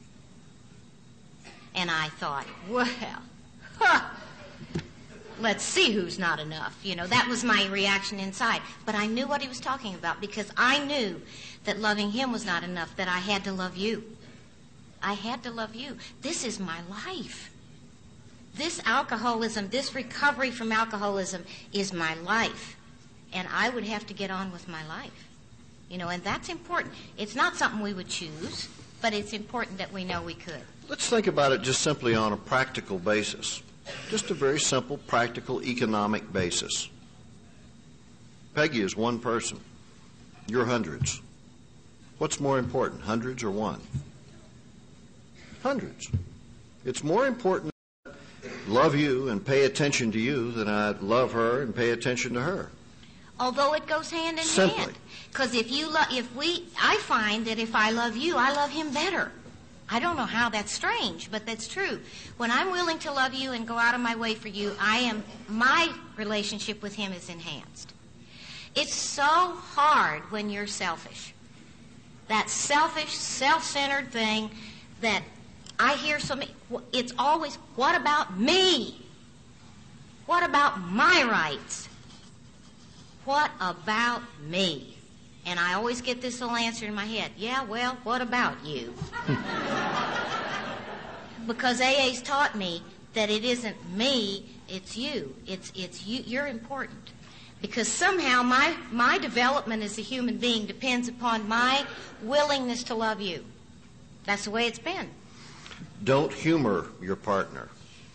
And I thought, well, huh, let's see who's not enough. You know, that was my reaction inside. But I knew what he was talking about because I knew that loving him was not enough, that I had to love you. I had to love you. This is my life. This alcoholism, this recovery from alcoholism is my life. And I would have to get on with my life. You know, and that's important. It's not something we would choose, but it's important that we know we could. Let's think about it just simply on a practical basis. Just a very simple, practical, economic basis. Peggy is one person. You're hundreds. What's more important, hundreds or one? Hundreds. It's more important to love you and pay attention to you than I love her and pay attention to her. Although it goes hand in Simply. hand. Because if you lo- if we, I find that if I love you, I love him better. I don't know how that's strange, but that's true. When I'm willing to love you and go out of my way for you, I am, my relationship with him is enhanced. It's so hard when you're selfish. That selfish, self-centered thing that I hear so many, it's always, what about me? What about my rights? What about me? And I always get this little answer in my head. Yeah, well, what about you? Because A A's taught me that it isn't me, it's you. It's it's you. You're important. Because somehow my my development as a human being depends upon my willingness to love you. That's the way it's been. Don't humor your partner.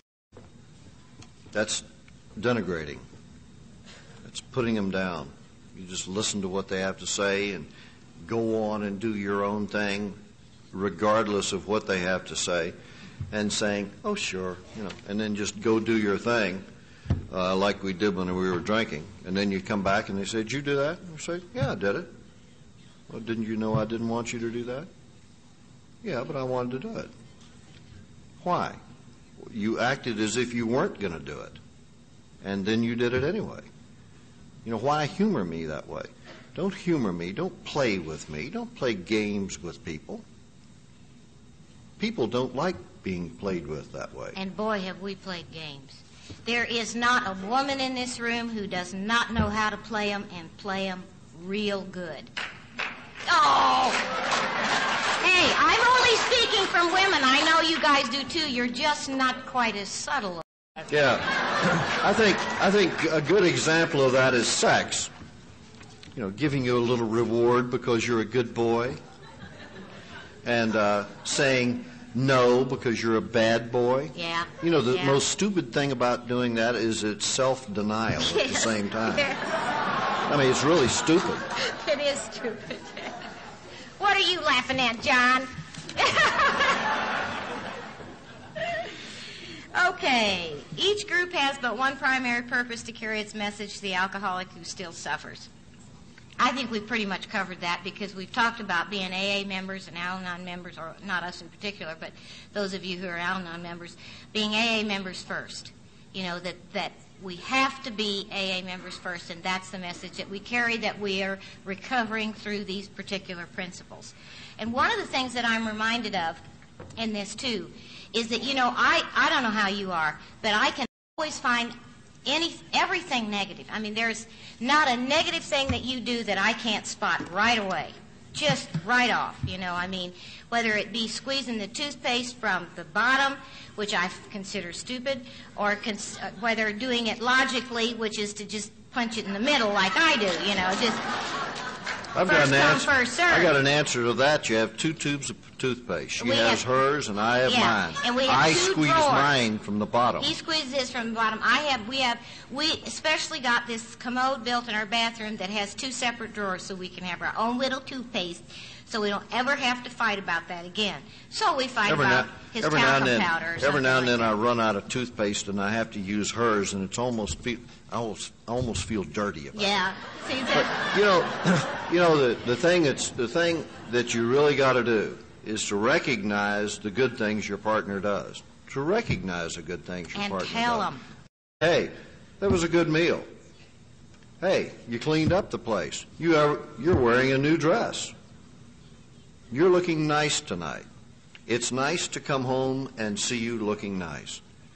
That's denigrating. That's putting them down. You just listen to what they have to say and go on and do your own thing regardless of what they have to say and saying, oh, sure, you know, and then just go do your thing uh, like we did when we were drinking. And then you come back and they say, did you do that? And you say, yeah, I did it. Well, didn't you know I didn't want you to do that? Yeah, but I wanted to do it. Why? You acted as if you weren't going to do it, and then you did it anyway. You know, why humor me that way? Don't humor me. Don't play with me. Don't play games with people. People don't like being played with that way. And boy, have we played games. There is not a woman in this room who does not know how to play them and play them real good. Oh! Hey, I'm only speaking from women. I know you guys do too. You're just not quite as subtle. Yeah. I think I think a good example of that is sex. You know, giving you a little reward because you're a good boy, and uh, saying no because you're a bad boy. Yeah. You know, the yeah. most stupid thing about doing that is it's self-denial at the same time. I mean, it's really stupid. It is stupid. What are you laughing at, John? Okay. Each group has but one primary purpose: to carry its message to the alcoholic who still suffers. I think we've pretty much covered that, because we've talked about being A A members and Al-Anon members, or not us in particular, but those of you who are Al-Anon members, being A A members first. You know, that, that we have to be A A members first, and that's the message that we carry, that we are recovering through these particular principles. And one of the things that I'm reminded of in this, too, is that, you know, I, I don't know how you are, but I can always find any everything negative. I mean, there's not a negative thing that you do that I can't spot right away, just right off. You know, I mean, whether it be squeezing the toothpaste from the bottom, which I consider stupid, or cons- uh, whether doing it logically, which is to just punch it in the middle like I do. You know, just I've first got an come, answer. first served. I got an answer to that. You have two tubes of toothpaste. She We has have- hers, and I have yeah, mine. and we have I two squeeze drawers. mine from the bottom. He squeezes his from the bottom. I have, we have, we especially got this commode built in our bathroom that has two separate drawers, so we can have our own little toothpaste, so we don't ever have to fight about that again. So we fight Every about now, his every now and talcum then, powder or every something now and like then, I that. run out of toothpaste, and I have to use hers, and it's almost feel, I almost, I almost feel dirty about it. Yeah. See, that, You know, you know the the thing that's the thing that you really got to do is to recognize the good things your partner does. To recognize the good things your and partner tell does. them. Hey, that was a good meal. Hey, you cleaned up the place. You are, you're wearing a new dress. You're looking nice tonight. It's nice to come home and see you looking nice.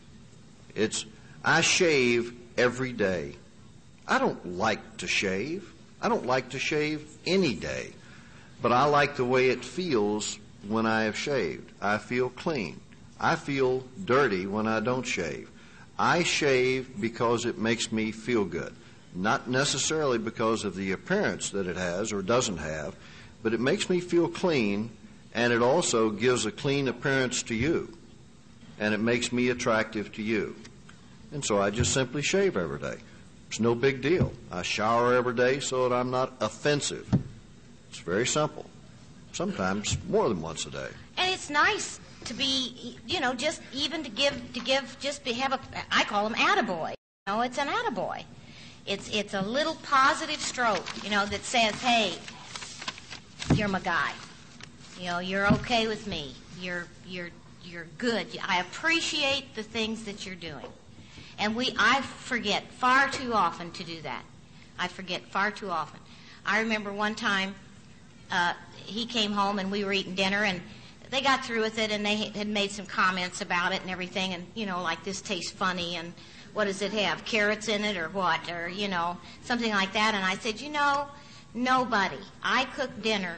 It's I shave every day. I don't like to shave. I don't like to shave any day. But I like the way it feels when I have shaved. I feel clean. I feel dirty when I don't shave. I shave because it makes me feel good. Not necessarily because of the appearance that it has or doesn't have, but it makes me feel clean, and it also gives a clean appearance to you, and it makes me attractive to you. And so I just simply shave every day. It's no big deal. I shower every day so that I'm not offensive. It's very simple. Sometimes more than once a day. And it's nice to be, you know, just even to give, to give, just be, have a, I call him attaboy. You know, it's an attaboy. It's, it's a little positive stroke, you know, that says, hey, you're my guy. You know, you're okay with me. You're, you're, you're good. I appreciate the things that you're doing. And we, I forget far too often to do that. I forget far too often. I remember one time, uh, he came home and we were eating dinner, and they got through with it, and they had made some comments about it and everything, and, you know, like, this tastes funny, and what does it have, carrots in it or what, or, you know, something like that. And I said, you know, nobody. I cook dinner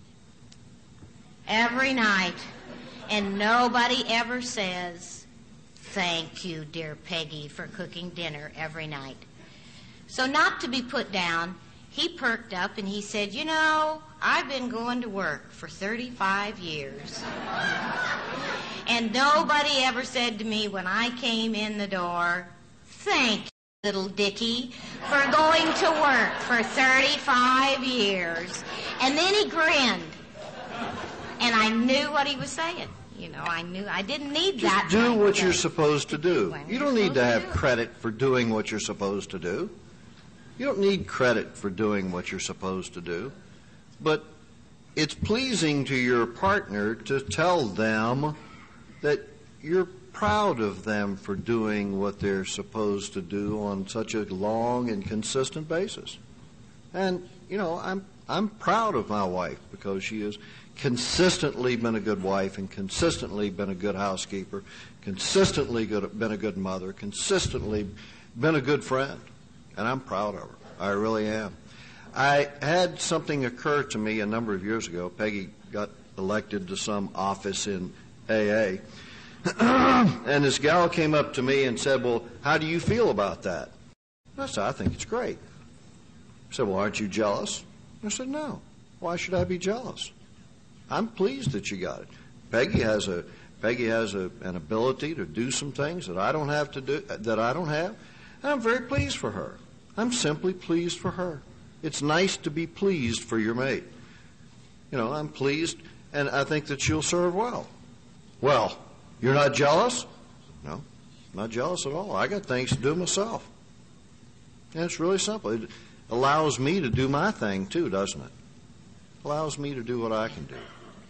every night, and nobody ever says, thank you, dear Peggy, for cooking dinner every night. So not to be put down, he perked up and he said, you know, I've been going to work for thirty-five years. And nobody ever said to me when I came in the door, thank you, little Dickie, for going to work for thirty-five years. And then he grinned. And I knew what he was saying. You know, I knew I didn't need that. Just do kind what of you're thing. supposed to do. When You you're don't need to supposed have to do it. credit for doing what you're supposed to do. You don't need credit for doing what you're supposed to do. But it's pleasing to your partner to tell them that you're proud of them for doing what they're supposed to do on such a long and consistent basis. And, you know, I'm I'm proud of my wife because she has consistently been a good wife and consistently been a good housekeeper, consistently good, been a good mother, consistently been a good friend. And I'm proud of her. I really am. I had something occur to me a number of years ago. Peggy got elected to some office in A A. And this gal came up to me and said, well, how do you feel about that? I said, I think it's great. She said, well, aren't you jealous? I said, no. Why should I be jealous? I'm pleased that you got it. Peggy has a Peggy has a, an ability to do some things that I don't have to do that I don't have, and I'm very pleased for her. I'm simply pleased for her. It's nice to be pleased for your mate. You know, I'm pleased, and I think that she'll serve well. Well, you're not jealous? No, not jealous at all. I got things to do myself. And it's really simple. It allows me to do my thing too, doesn't it? Allows me to do what I can do.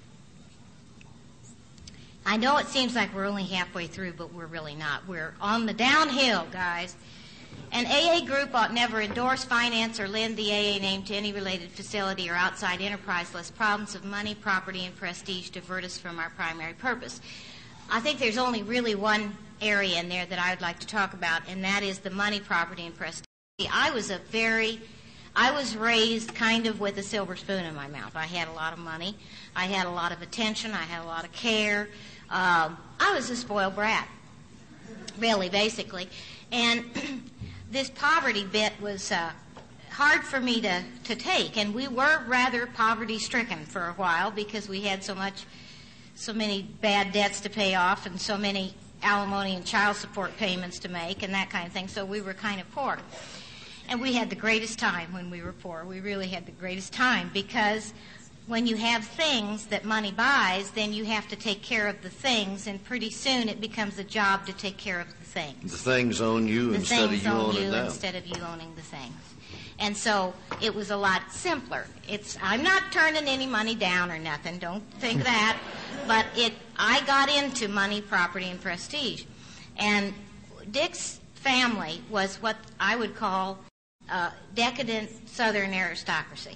I know it seems like we're only halfway through, but we're really not. We're on the downhill, guys. An A A group ought never endorse, finance, or lend the A A name to any related facility or outside enterprise lest problems of money, property, and prestige divert us from our primary purpose. I think there's only really one area in there that I would like to talk about, and that is the money, property, and prestige. I was a very, I was raised kind of with a silver spoon in my mouth. I had a lot of money. I had a lot of attention. I had a lot of care. Um, I was a spoiled brat, really, basically. And this poverty bit was uh, hard for me to, to take, and we were rather poverty-stricken for a while because we had so much, so many bad debts to pay off and so many alimony and child support payments to make and that kind of thing, so we were kind of poor. And we had the greatest time when we were poor. We really had the greatest time because when you have things that money buys, then you have to take care of the things, and pretty soon it becomes a job to take care of the things. The things own you the instead of things you own owning you them. instead of you owning the things. And so it was a lot simpler. It's I'm not turning any money down or nothing. Don't think that. But it I got into money, property, and prestige. And Dick's family was what I would call uh, decadent Southern aristocracy.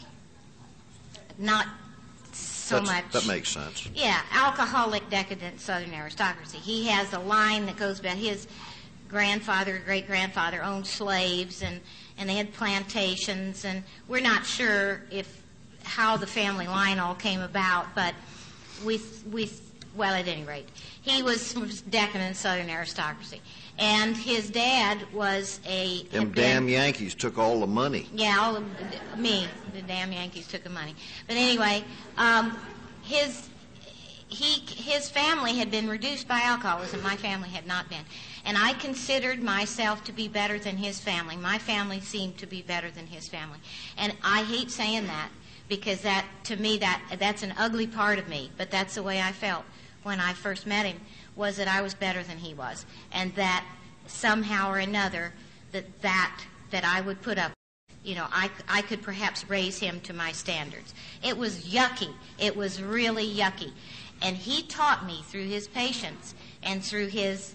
Not so That's, much. That makes sense. Yeah, alcoholic, decadent Southern aristocracy. He has a line that goes back. His grandfather, great-grandfather owned slaves, and, and they had plantations, and we're not sure if how the family line all came about, but we, we well, at any rate, he was from decadent Southern aristocracy. And his dad was a... Them damn Yankees took all the money. Yeah, all of me. The damn Yankees took the money. But anyway, um, his he his family had been reduced by alcoholism. My family had not been. And I considered myself to be better than his family. My family seemed to be better than his family. And I hate saying that because that, to me, that that's an ugly part of me. But that's the way I felt when I first met him, was that I was better than he was. And that somehow or another, that that, that I would put up, you know, I, I could perhaps raise him to my standards. It was yucky. It was really yucky. And he taught me through his patience and through his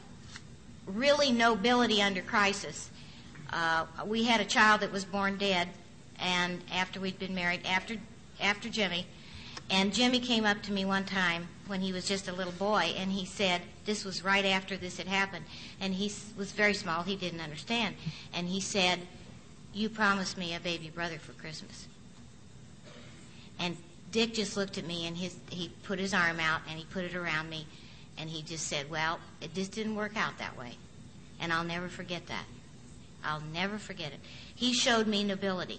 really nobility under crisis. Uh, we had a child that was born dead, and after we'd been married, after after Jimmy, and Jimmy came up to me one time when he was just a little boy, and he said, this was right after this had happened, and he was very small, he didn't understand, and he said, you promised me a baby brother for Christmas. And Dick just looked at me, and his, he put his arm out, and he put it around me, and he just said, well, it just didn't work out that way. And I'll never forget that. I'll never forget it. He showed me nobility.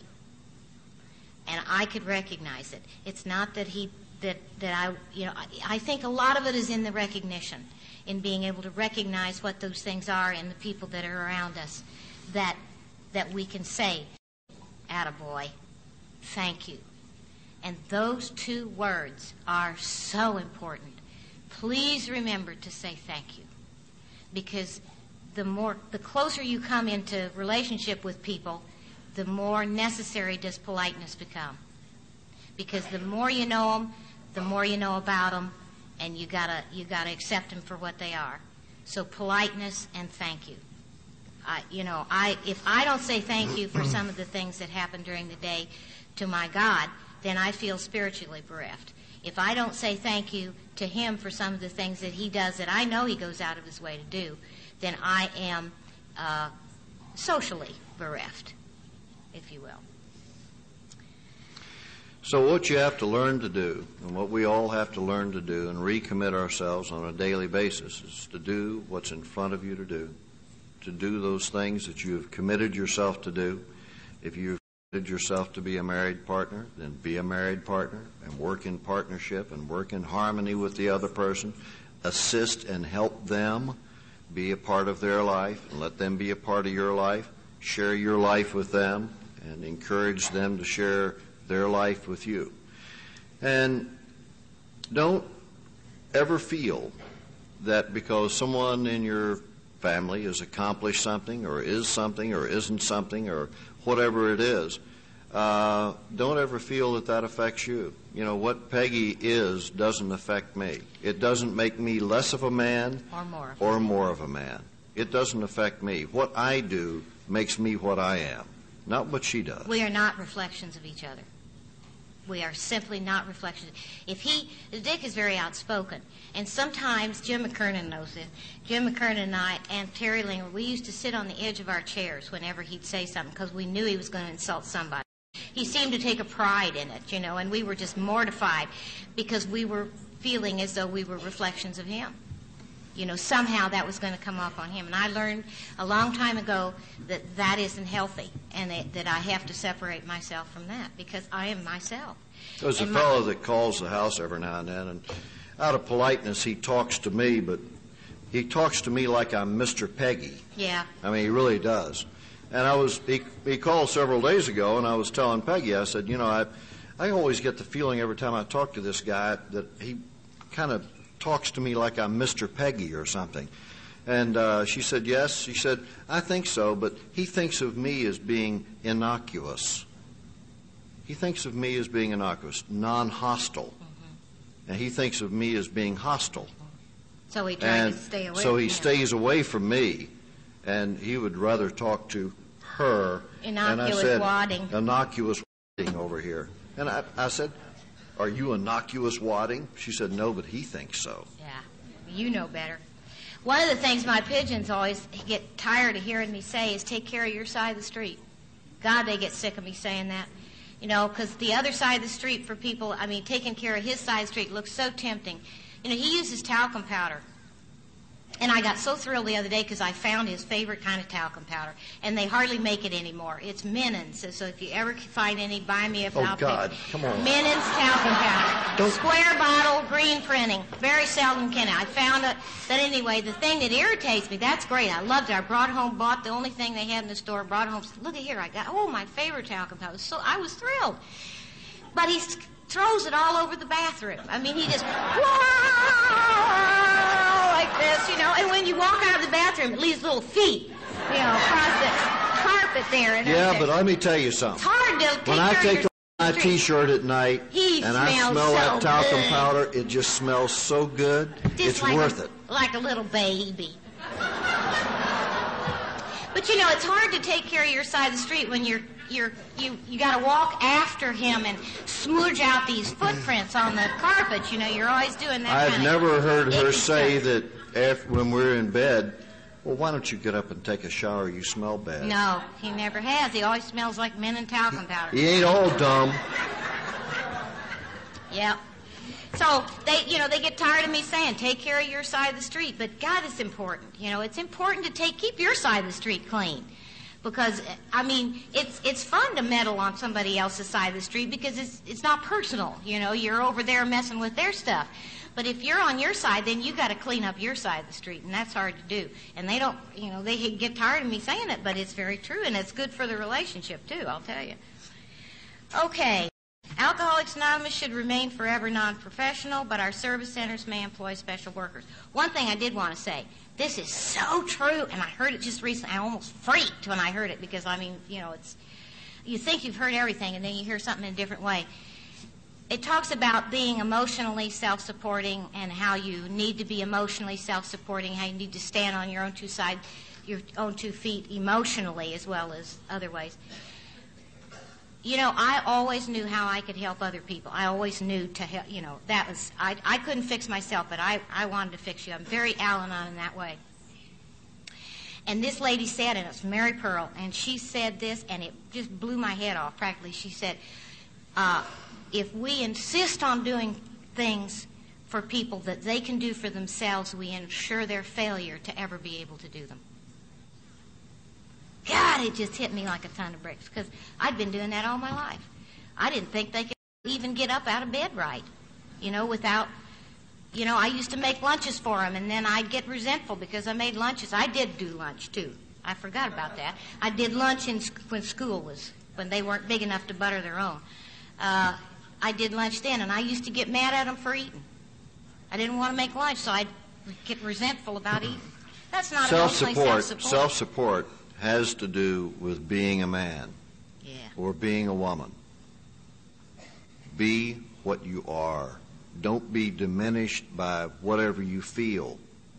And I could recognize it. It's not that he, that, that I, you know, I, I think a lot of it is in the recognition, in being able to recognize what those things are in the people that are around us, that, that we can say, attaboy, thank you. And those two words are so important. Please remember to say thank you, because the more, the closer you come into relationship with people, the more necessary does politeness become. Because the more you know them, the more you know about them, and you gotta you gotta accept them for what they are. So politeness and thank you. I, you know, I if I don't say thank you for some of the things that happen during the day to my God, then I feel spiritually bereft. If I don't say thank you to him for some of the things that he does that I know he goes out of his way to do, then I am uh, socially bereft, if you will. So what you have to learn to do, and what we all have to learn to do and recommit ourselves on a daily basis, is to do what's in front of you to do, to do those things that you have committed yourself to do. If you've committed yourself to be a married partner, then be a married partner and work in partnership and work in harmony with the other person. Assist and help them, be a part of their life, and let them be a part of your life. Share your life with them and encourage them to share their life with you. And don't ever feel that because someone in your family has accomplished something or is something or isn't something or whatever it is, uh, don't ever feel that that affects you. You know, what Peggy is doesn't affect me. It doesn't make me less of a man or more, or more of a man. It doesn't affect me. What I do makes me what I am, not what she does. We are not reflections of each other. We are simply not reflections. If he, Dick is very outspoken, and sometimes Jim McKernan knows this. Jim McKernan and I and Terry Linger, we used to sit on the edge of our chairs whenever he'd say something because we knew he was going to insult somebody. He seemed to take a pride in it, you know, and we were just mortified because we were feeling as though we were reflections of him. You know, somehow that was going to come up on him. And I learned a long time ago that that isn't healthy and that, that I have to separate myself from that because I am myself. There's a and fellow my, that calls the house every now and then, and out of politeness he talks to me, but he talks to me like I'm Mister Peggy. Yeah. I mean, he really does. And I was, he, he called several days ago, and I was telling Peggy, I said, you know, I, I always get the feeling every time I talk to this guy that he kind of talks to me like I'm Mister Peggy or something. And uh, she said, yes. She said, I think so, but he thinks of me as being innocuous. He thinks of me as being innocuous, non-hostile. Mm-hmm. And he thinks of me as being hostile. So he tried and to stay away so from he him. stays away from me, and he would rather talk to her. Innocuous and I said, wadding. Innocuous wadding over here. And I, I said, are you innocuous wadding? She said, no, but he thinks so. Yeah, you know better. One of the things my pigeons always get tired of hearing me say is take care of your side of the street. God, they get sick of me saying that. You know, because the other side of the street for people, I mean, taking care of his side of the street looks so tempting. You know, he uses talcum powder. And I got so thrilled the other day because I found his favorite kind of talcum powder. And they hardly make it anymore. It's Menon's. So if you ever find any, buy me a Oh, I'll God, pick. come on. Menon's talcum powder. Don't- Square bottle, green printing. Very seldom can I. I found it. But anyway, the thing that irritates me, that's great. I loved it. I brought it home, bought the only thing they had in the store, brought it home. Said, look at here. I got, oh, my favorite talcum powder. So I was thrilled. But he throws it all over the bathroom. I mean, he just, like this, you know. And when you walk out of the bathroom, it leaves little feet, you know, across the carpet there. And Yeah, everything. but let me tell you something. It's hard to take When I care of take your my street. T-shirt at night He and I smells smell that so talcum good. powder, it just smells so good. Just it's like worth a, it. Like a little baby. But you know, it's hard to take care of your side of the street when you're you're you you got to walk after him and smudge out these footprints on the carpet. You know, you're always doing that. I've kind never of heard her icky say stuff. that after, when we're in bed, well, why don't you get up and take a shower? You smell bad. No, he never has. He always smells like men and talcum powder. He ain't all dumb. Yep. So they, you know, they get tired of me saying, take care of your side of the street. But God, it's important. You know, it's important to take keep your side of the street clean, because I mean, it's it's fun to meddle on somebody else's side of the street because it's it's not personal. You know, you're over there messing with their stuff. But if you're on your side, then you got to clean up your side of the street, and that's hard to do. And they don't, you know, they get tired of me saying it, but it's very true, and it's good for the relationship too. I'll tell you. Okay. Alcoholics Anonymous should remain forever non-professional, but our service centers may employ special workers. One thing I did want to say, this is so true, and I heard it just recently. I almost freaked when I heard it because, I mean, you know, it's you think you've heard everything, and then you hear something in a different way. It talks about being emotionally self-supporting and how you need to be emotionally self-supporting, how you need to stand on your own two sides, your own two feet emotionally as well as other ways. You know, I always knew how I could help other people. I always knew to help, you know, that was, I, I couldn't fix myself, but I, I wanted to fix you. I'm very Al-Anon in that way. And this lady said, and it's Mary Pearl, and she said this, and it just blew my head off practically. She said, uh, if we insist on doing things for people that they can do for themselves, we ensure their failure to ever be able to do them. God, it just hit me like a ton of bricks, because I'd been doing that all my life. I didn't think they could even get up out of bed right, you know, without, you know, I used to make lunches for them, and then I'd get resentful because I made lunches. I did do lunch, too. I forgot about that. I did lunch in, when school was, when they weren't big enough to butter their own. Uh, I did lunch then, and I used to get mad at them for eating. I didn't want to make lunch, so I'd get resentful about eating. That's not emotionally Self-support, self-support. self-support has to do with being a man Yeah. or being a woman. Be what you are. Don't be diminished by whatever you feel.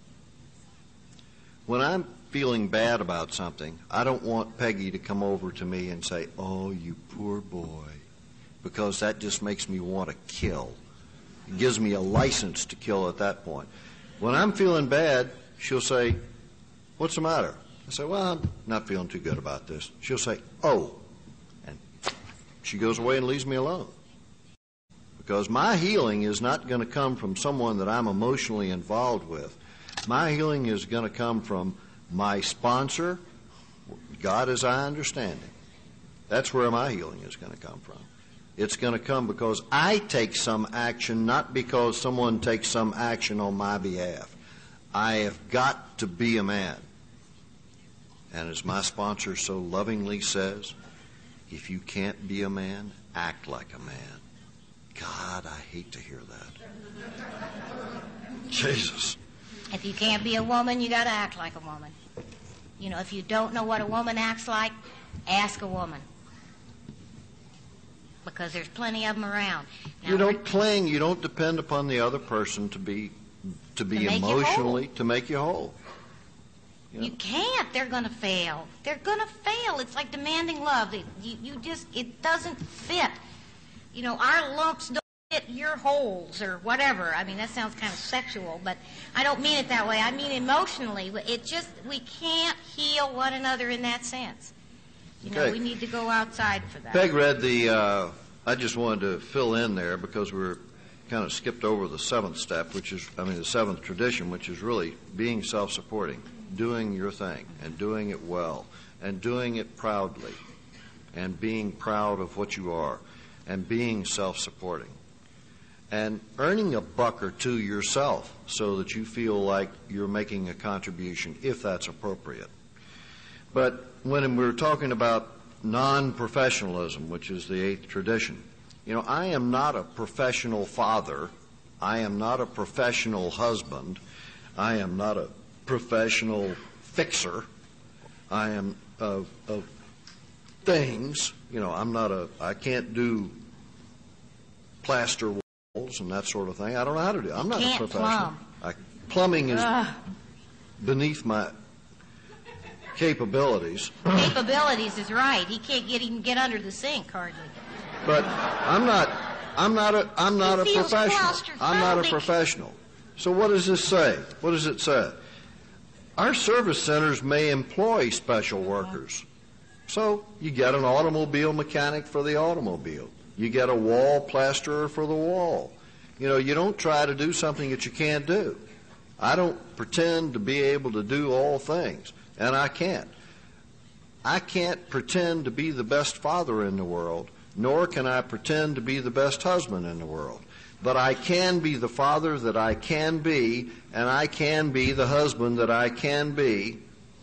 When I'm feeling bad about something, I don't want Peggy to come over to me and say, "Oh, you poor boy," because that just makes me want to kill. It gives me a license to kill at that point. When I'm feeling bad, she'll say, "What's the matter?" I say, "Well, I'm not feeling too good about this." She'll say, "Oh," and she goes away and leaves me alone. Because my healing is not going to come from someone that I'm emotionally involved with. My healing is going to come from my sponsor, God as I understand Him. That's where my healing is going to come from. It's going to come because I take some action, not because someone takes some action on my behalf. I have got to be a man. And as my sponsor so lovingly says, if you can't be a man, act like a man. God, I hate to hear that. Jesus. If you can't be a woman, you got to act like a woman. You know, if you don't know what a woman acts like, ask a woman. Because there's plenty of them around. Now, You don't cling. You don't depend upon the other person to be to be To make you emotionally whole. to make you whole. You know? You can't. They're going to fail. They're going to fail. It's like demanding love. It, you, you just, it doesn't fit. You know, our lumps don't fit your holes or whatever. I mean, that sounds kind of sexual, but I don't mean it that way. I mean emotionally. It just, we can't heal one another in that sense. You know, Okay. we need to go outside for that. Peg read the, uh, I just wanted to fill in there because we're kind of skipped over the seventh step, which is, I mean, the seventh tradition, which is really being self-supporting, doing your thing and doing it well and doing it proudly and being proud of what you are and being self-supporting and earning a buck or two yourself so that you feel like you're making a contribution if that's appropriate. But when we're talking about non-professionalism, which is the eighth tradition, you know, I am not a professional father. I am not a professional husband. I am not a professional fixer. I am of, of things. You know, I'm not a, I can't do plaster walls and that sort of thing. I don't know how to do it. I'm not Can't a professional. plumb. I, plumbing is Ugh. beneath my capabilities. Capabilities is right. He can't get even get under the sink hardly. But I'm not. I'm not a. I'm not a He feels professional. I'm not a claustrophobic. professional. So what does this say? What does it say? Our service centers may employ special workers. So you get an automobile mechanic for the automobile. You get a wall plasterer for the wall. You know, you don't try to do something that you can't do. I don't pretend to be able to do all things, and I can't. I can't pretend to be the best father in the world, nor can I pretend to be the best husband in the world. But I can be the father that I can be, and I can be the husband that I can be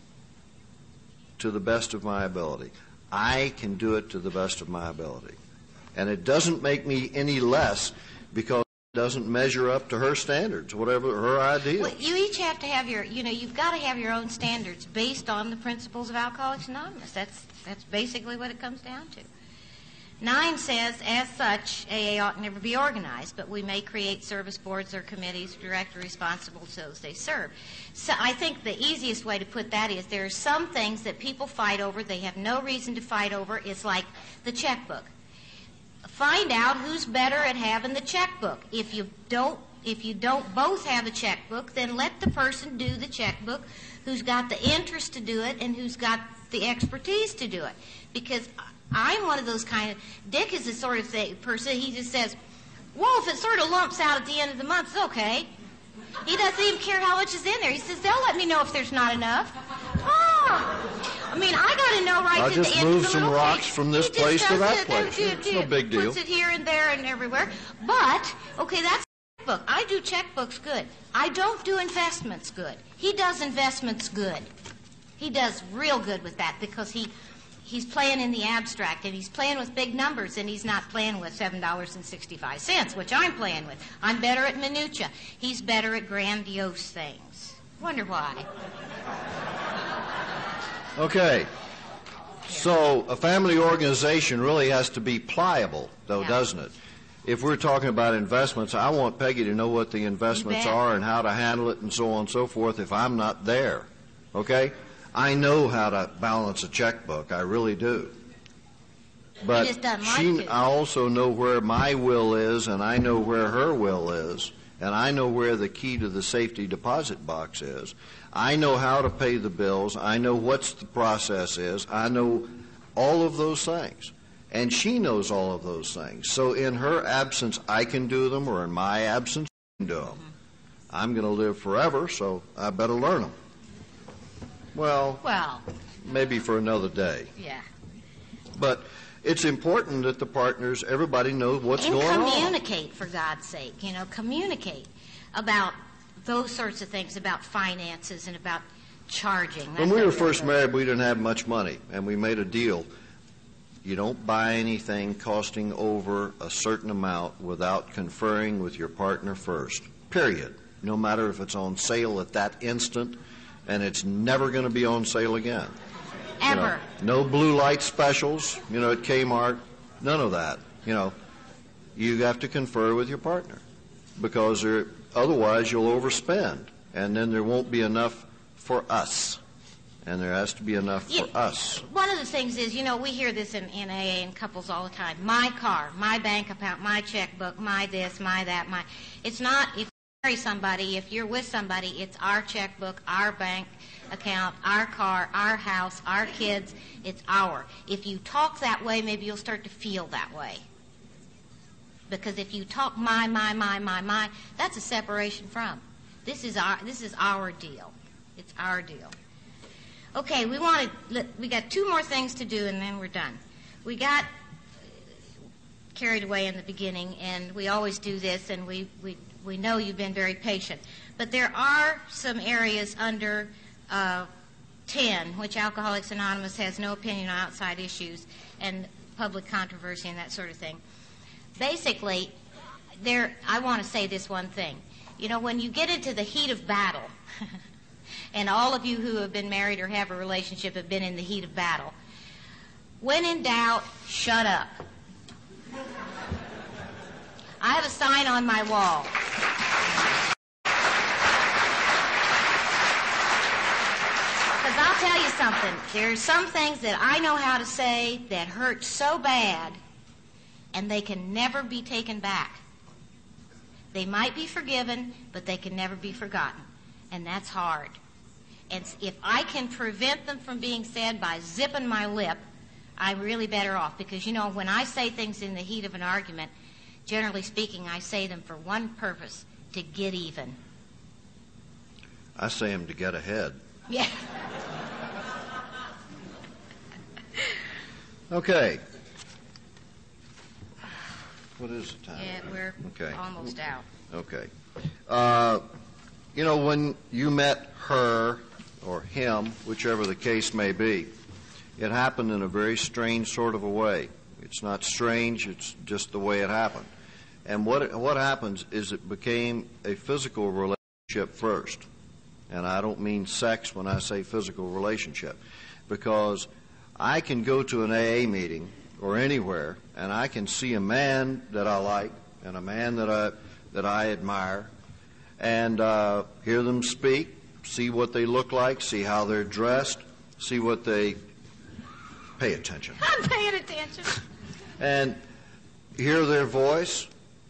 to the best of my ability. I can do it to the best of my ability. And it doesn't make me any less because it doesn't measure up to her standards, whatever her ideal. Well, you each have to have your, you know, you've got to have your own standards based on the principles of Alcoholics Anonymous. That's that's basically what it comes down to. Nine says, as such, A A ought never be organized, but we may create service boards or committees directly responsible to those they serve. So I think the easiest way to put that is there are some things that people fight over they have no reason to fight over. It's like the checkbook. Find out who's better at having the checkbook. If you don't, if you don't both have a checkbook, then let the person do the checkbook who's got the interest to do it and who's got the expertise to do it. Because I'm one of those kind of, Dick is the sort of thing, person, he just says, well, if it sort of lumps out at the end of the month, it's okay. He doesn't even care how much is in there. He says, they'll let me know if there's not enough. Oh, I mean, I got to know right I'll to the just end move of the some little rocks thing. from this He just place to does that it, place. and It's no big deal. Puts it here and there and everywhere. But, okay, that's a checkbook. I do checkbooks good. I don't do investments good. He does investments good. He does real good with that because he... He's playing in the abstract, and he's playing with big numbers, and he's not playing with seven dollars and sixty-five cents, which I'm playing with. I'm better at minutia. He's better at grandiose things. Wonder why. Okay. So a family organization really has to be pliable, though, Yeah. doesn't it? If we're talking about investments, I want Peggy to know what the investments bet. are and how to handle it and so on and so forth if I'm not there. Okay? I know how to balance a checkbook. I really do. But just doesn't like she, to. I also know where my will is, and I know where her will is, and I know where the key to the safety deposit box is. I know how to pay the bills. I know what the process is. I know all of those things. And she knows all of those things. So in her absence, I can do them, or in my absence, I can do them. Mm-hmm. I'm going to live forever, so I better learn them. Well, Well, maybe for another day. yeah. But it's important that the partners, everybody knows what's And going on. communicate, for God's sake. You know, communicate about those sorts of things, about finances and about charging. When That's we a were real first good- married, we didn't have much money, and we made a deal. You don't buy anything costing over a certain amount without conferring with your partner first, period. No matter if it's on sale at that instant, and it's never going to be on sale again. You know, Ever. no blue light specials, you know, at Kmart, none of that. You know, you have to confer with your partner because there, otherwise you'll overspend, and then there won't be enough for us, and there has to be enough for Yeah. us. One of the things is, you know, we hear this in, in A A and couples all the time. My car, my bank account, my checkbook, my this, my that, my... It's not, if you marry somebody, if you're with somebody, it's our checkbook, our bank account, our car, our house, our kids. It's our. If you talk that way, maybe you'll start to feel that way. Because if you talk my, my, my, my, my, that's a separation from. This is our, this is our deal. It's our deal. Okay, we wanted, we got two more things to do and then we're done. We got carried away in the beginning, and we always do this, and we, we, we know you've been very patient. But there are some areas under uh, ten, which Alcoholics Anonymous has no opinion on outside issues and public controversy and that sort of thing. Basically, there, I want to say this one thing. You know, when you get into the heat of battle, and all of you who have been married or have a relationship have been in the heat of battle, when in doubt, shut up. I have a sign on my wall. Because I'll tell you something. There are some things that I know how to say that hurt so bad, and they can never be taken back. They might be forgiven, but they can never be forgotten. And that's hard. And if I can prevent them from being said by zipping my lip, I'm really better off. Because, you know, when I say things in the heat of an argument, generally speaking, I say them for one purpose, to get even. I say them to get ahead. Yeah. Okay. What is the time? Yeah, we're Okay. almost out. Okay. Uh, you know, when you met her or him, whichever the case may be, it happened in a very strange sort of a way. It's not strange, it's just the way it happened. And what what happens is it became a physical relationship first. And I don't mean sex when I say physical relationship, because I can go to an A A meeting or anywhere, and I can see a man that I like and a man that I that I admire, and uh, hear them speak, see what they look like, see how they're dressed, see what they pay attention, I'm paying attention. and hear their voice,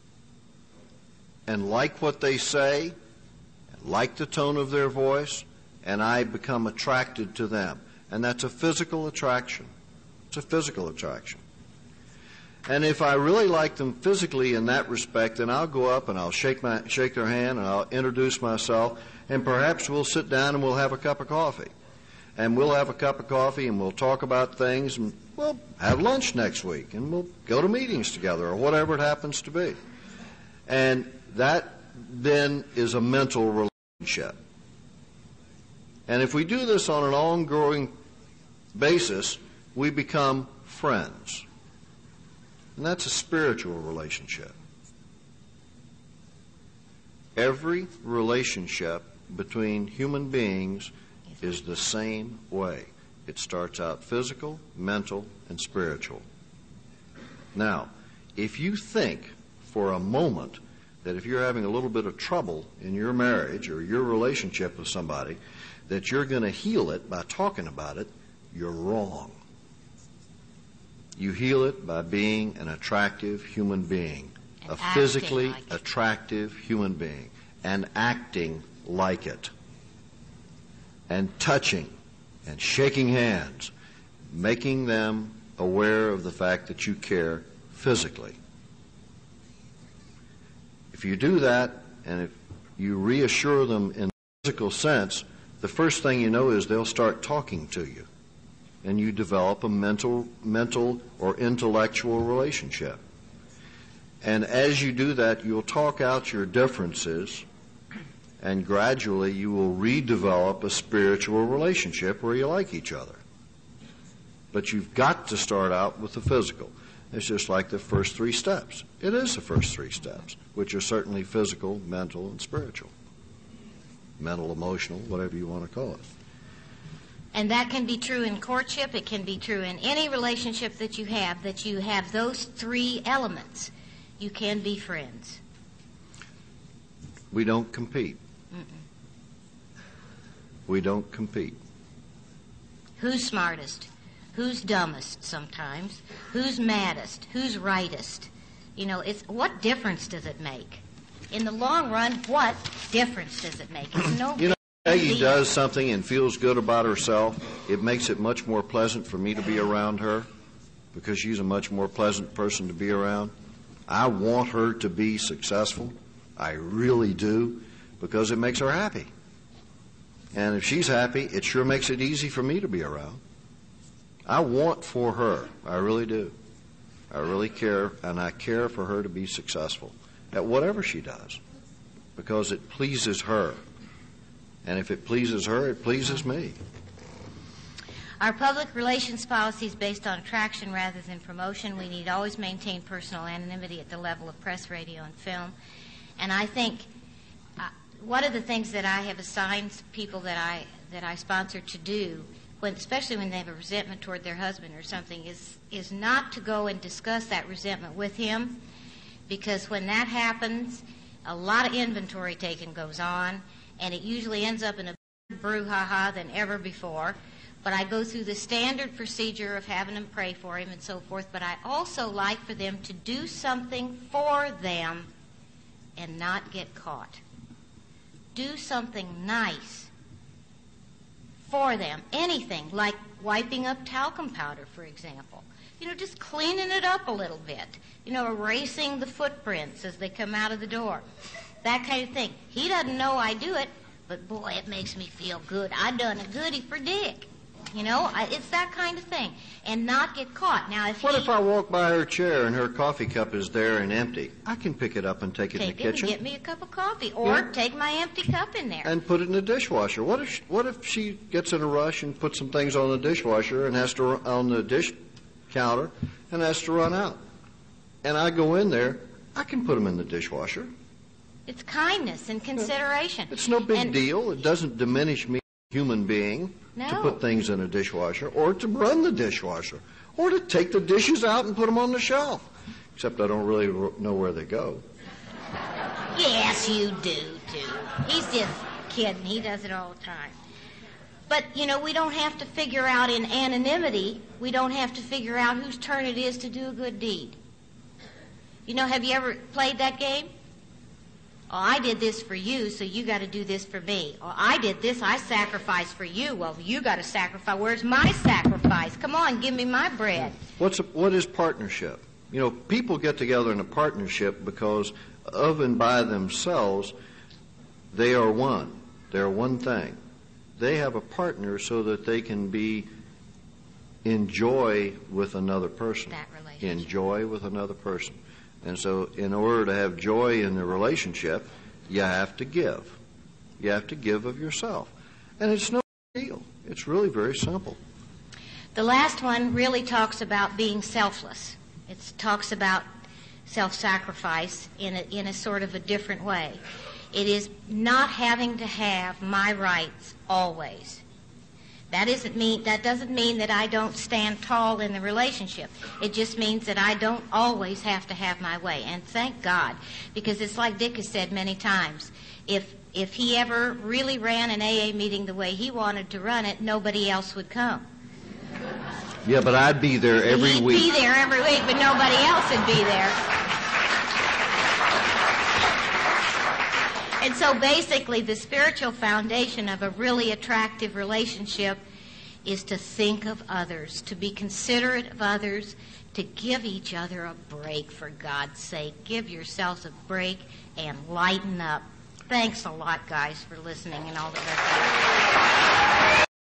and like what they say, like the tone of their voice, and I become attracted to them. And that's a physical attraction. It's a physical attraction. And if I really like them physically in that respect, then I'll go up and I'll shake my shake their hand and I'll introduce myself, and perhaps we'll sit down and we'll have a cup of coffee. And we'll have a cup of coffee and we'll talk about things, and we'll have lunch next week and we'll go to meetings together or whatever it happens to be. And that then is a mental relationship. And if we do this on an ongoing basis, we become friends. And that's a spiritual relationship. Every relationship between human beings is the same way. It starts out physical, mental, and spiritual. Now, if you think for a moment that if you're having a little bit of trouble in your marriage or your relationship with somebody, that you're going to heal it by talking about it, you're wrong. You heal it by being an attractive human being, and a physically like attractive human being, and acting like it, and touching and shaking hands, making them aware of the fact that you care physically. If you do that, and if you reassure them in the physical sense, the first thing you know is they'll start talking to you, and you develop a mental, mental or intellectual relationship. And as you do that, you'll talk out your differences, and gradually you will redevelop a spiritual relationship where you like each other. But you've got to start out with the physical. It's just like the first three steps. It is the first three steps, which are certainly physical, mental, and spiritual. Mental, emotional, whatever you want to call it. And that can be true in courtship. It can be true in any relationship that you have, that you have those three elements. You can be friends. We don't compete. Mm-mm. We don't compete. Who's smartest? Who's dumbest sometimes? Who's maddest? Who's rightest? You know, it's what difference does it make? In the long run, what difference does it make? It's no You know, big Peggy deal. does something and feels good about herself. It makes it much more pleasant for me to be around her because she's a much more pleasant person to be around. I want her to be successful. I really do, because it makes her happy. And if she's happy, it sure makes it easy for me to be around. I want for her. I really do. I really care, and I care for her to be successful at whatever she does, because it pleases her. And if it pleases her, it pleases me. Our public relations policy is based on attraction rather than promotion. We need always maintain personal anonymity at the level of press, radio, and film. And I think uh, one of the things that I have assigned people that I that I sponsor to do, when, especially when they have a resentment toward their husband or something, is is not to go and discuss that resentment with him, because when that happens, a lot of inventory taking goes on, and it usually ends up in a brouhaha than ever before. But I go through the standard procedure of having them pray for him and so forth, but I also like for them to do something for them and not get caught. Do something nice for them. Anything, like wiping up talcum powder, for example. You know, just cleaning it up a little bit. You know, erasing the footprints as they come out of the door. That kind of thing. He doesn't know I do it, but boy, it makes me feel good. I done a goodie for Dick. You know, I, it's that kind of thing. And not get caught. Now, if What he, if I walk by her chair and her coffee cup is there and empty? I can pick it up and take it take in the it kitchen and get me a cup of coffee, or Yeah. take my empty cup in there. and put it in the dishwasher. What if she, what if she gets in a rush and puts some things on the dishwasher and has to run on the dish counter and has to run out? And I go in there, I can put them in the dishwasher. It's kindness and consideration. It's no big And- deal. It doesn't diminish me as a human being to No. put things in a dishwasher or to run the dishwasher or to take the dishes out and put them on the shelf. Except I don't really ro- know where they go. Yes, you do, too. He's just kidding. He does it all the time. But, you know, we don't have to figure out in anonymity, we don't have to figure out whose turn it is to do a good deed. You know, have you ever played that game? Oh, I did this for you, so you got to do this for me. Or I did this, I sacrificed for you. Well, you got to sacrifice. Where's my sacrifice? sacrifice. Come on, give me my bread. What's a, what is partnership? You know, people get together in a partnership because of and by themselves, they are one. They're one thing. They have a partner so that they can be in joy with another person. That relationship. In joy with another person. And so in order to have joy in the relationship, you have to give. You have to give of yourself. And it's no big deal. It's really very simple. The last one really talks about being selfless. It talks about self-sacrifice in a, in a sort of a different way. It is not having to have my rights always. That isn't mean that doesn't mean that I don't stand tall in the relationship. It just means that I don't always have to have my way. And thank God, because it's like Dick has said many times. If if he ever really ran an A A meeting the way he wanted to run it, nobody else would come. Yeah, but I'd be there every He'd week. He'd be there every week, but nobody else would be there. And so basically the spiritual foundation of a really attractive relationship is to think of others, to be considerate of others, to give each other a break, for God's sake. Give yourselves a break and lighten up. Thanks a lot, guys, for listening and all the rest of it.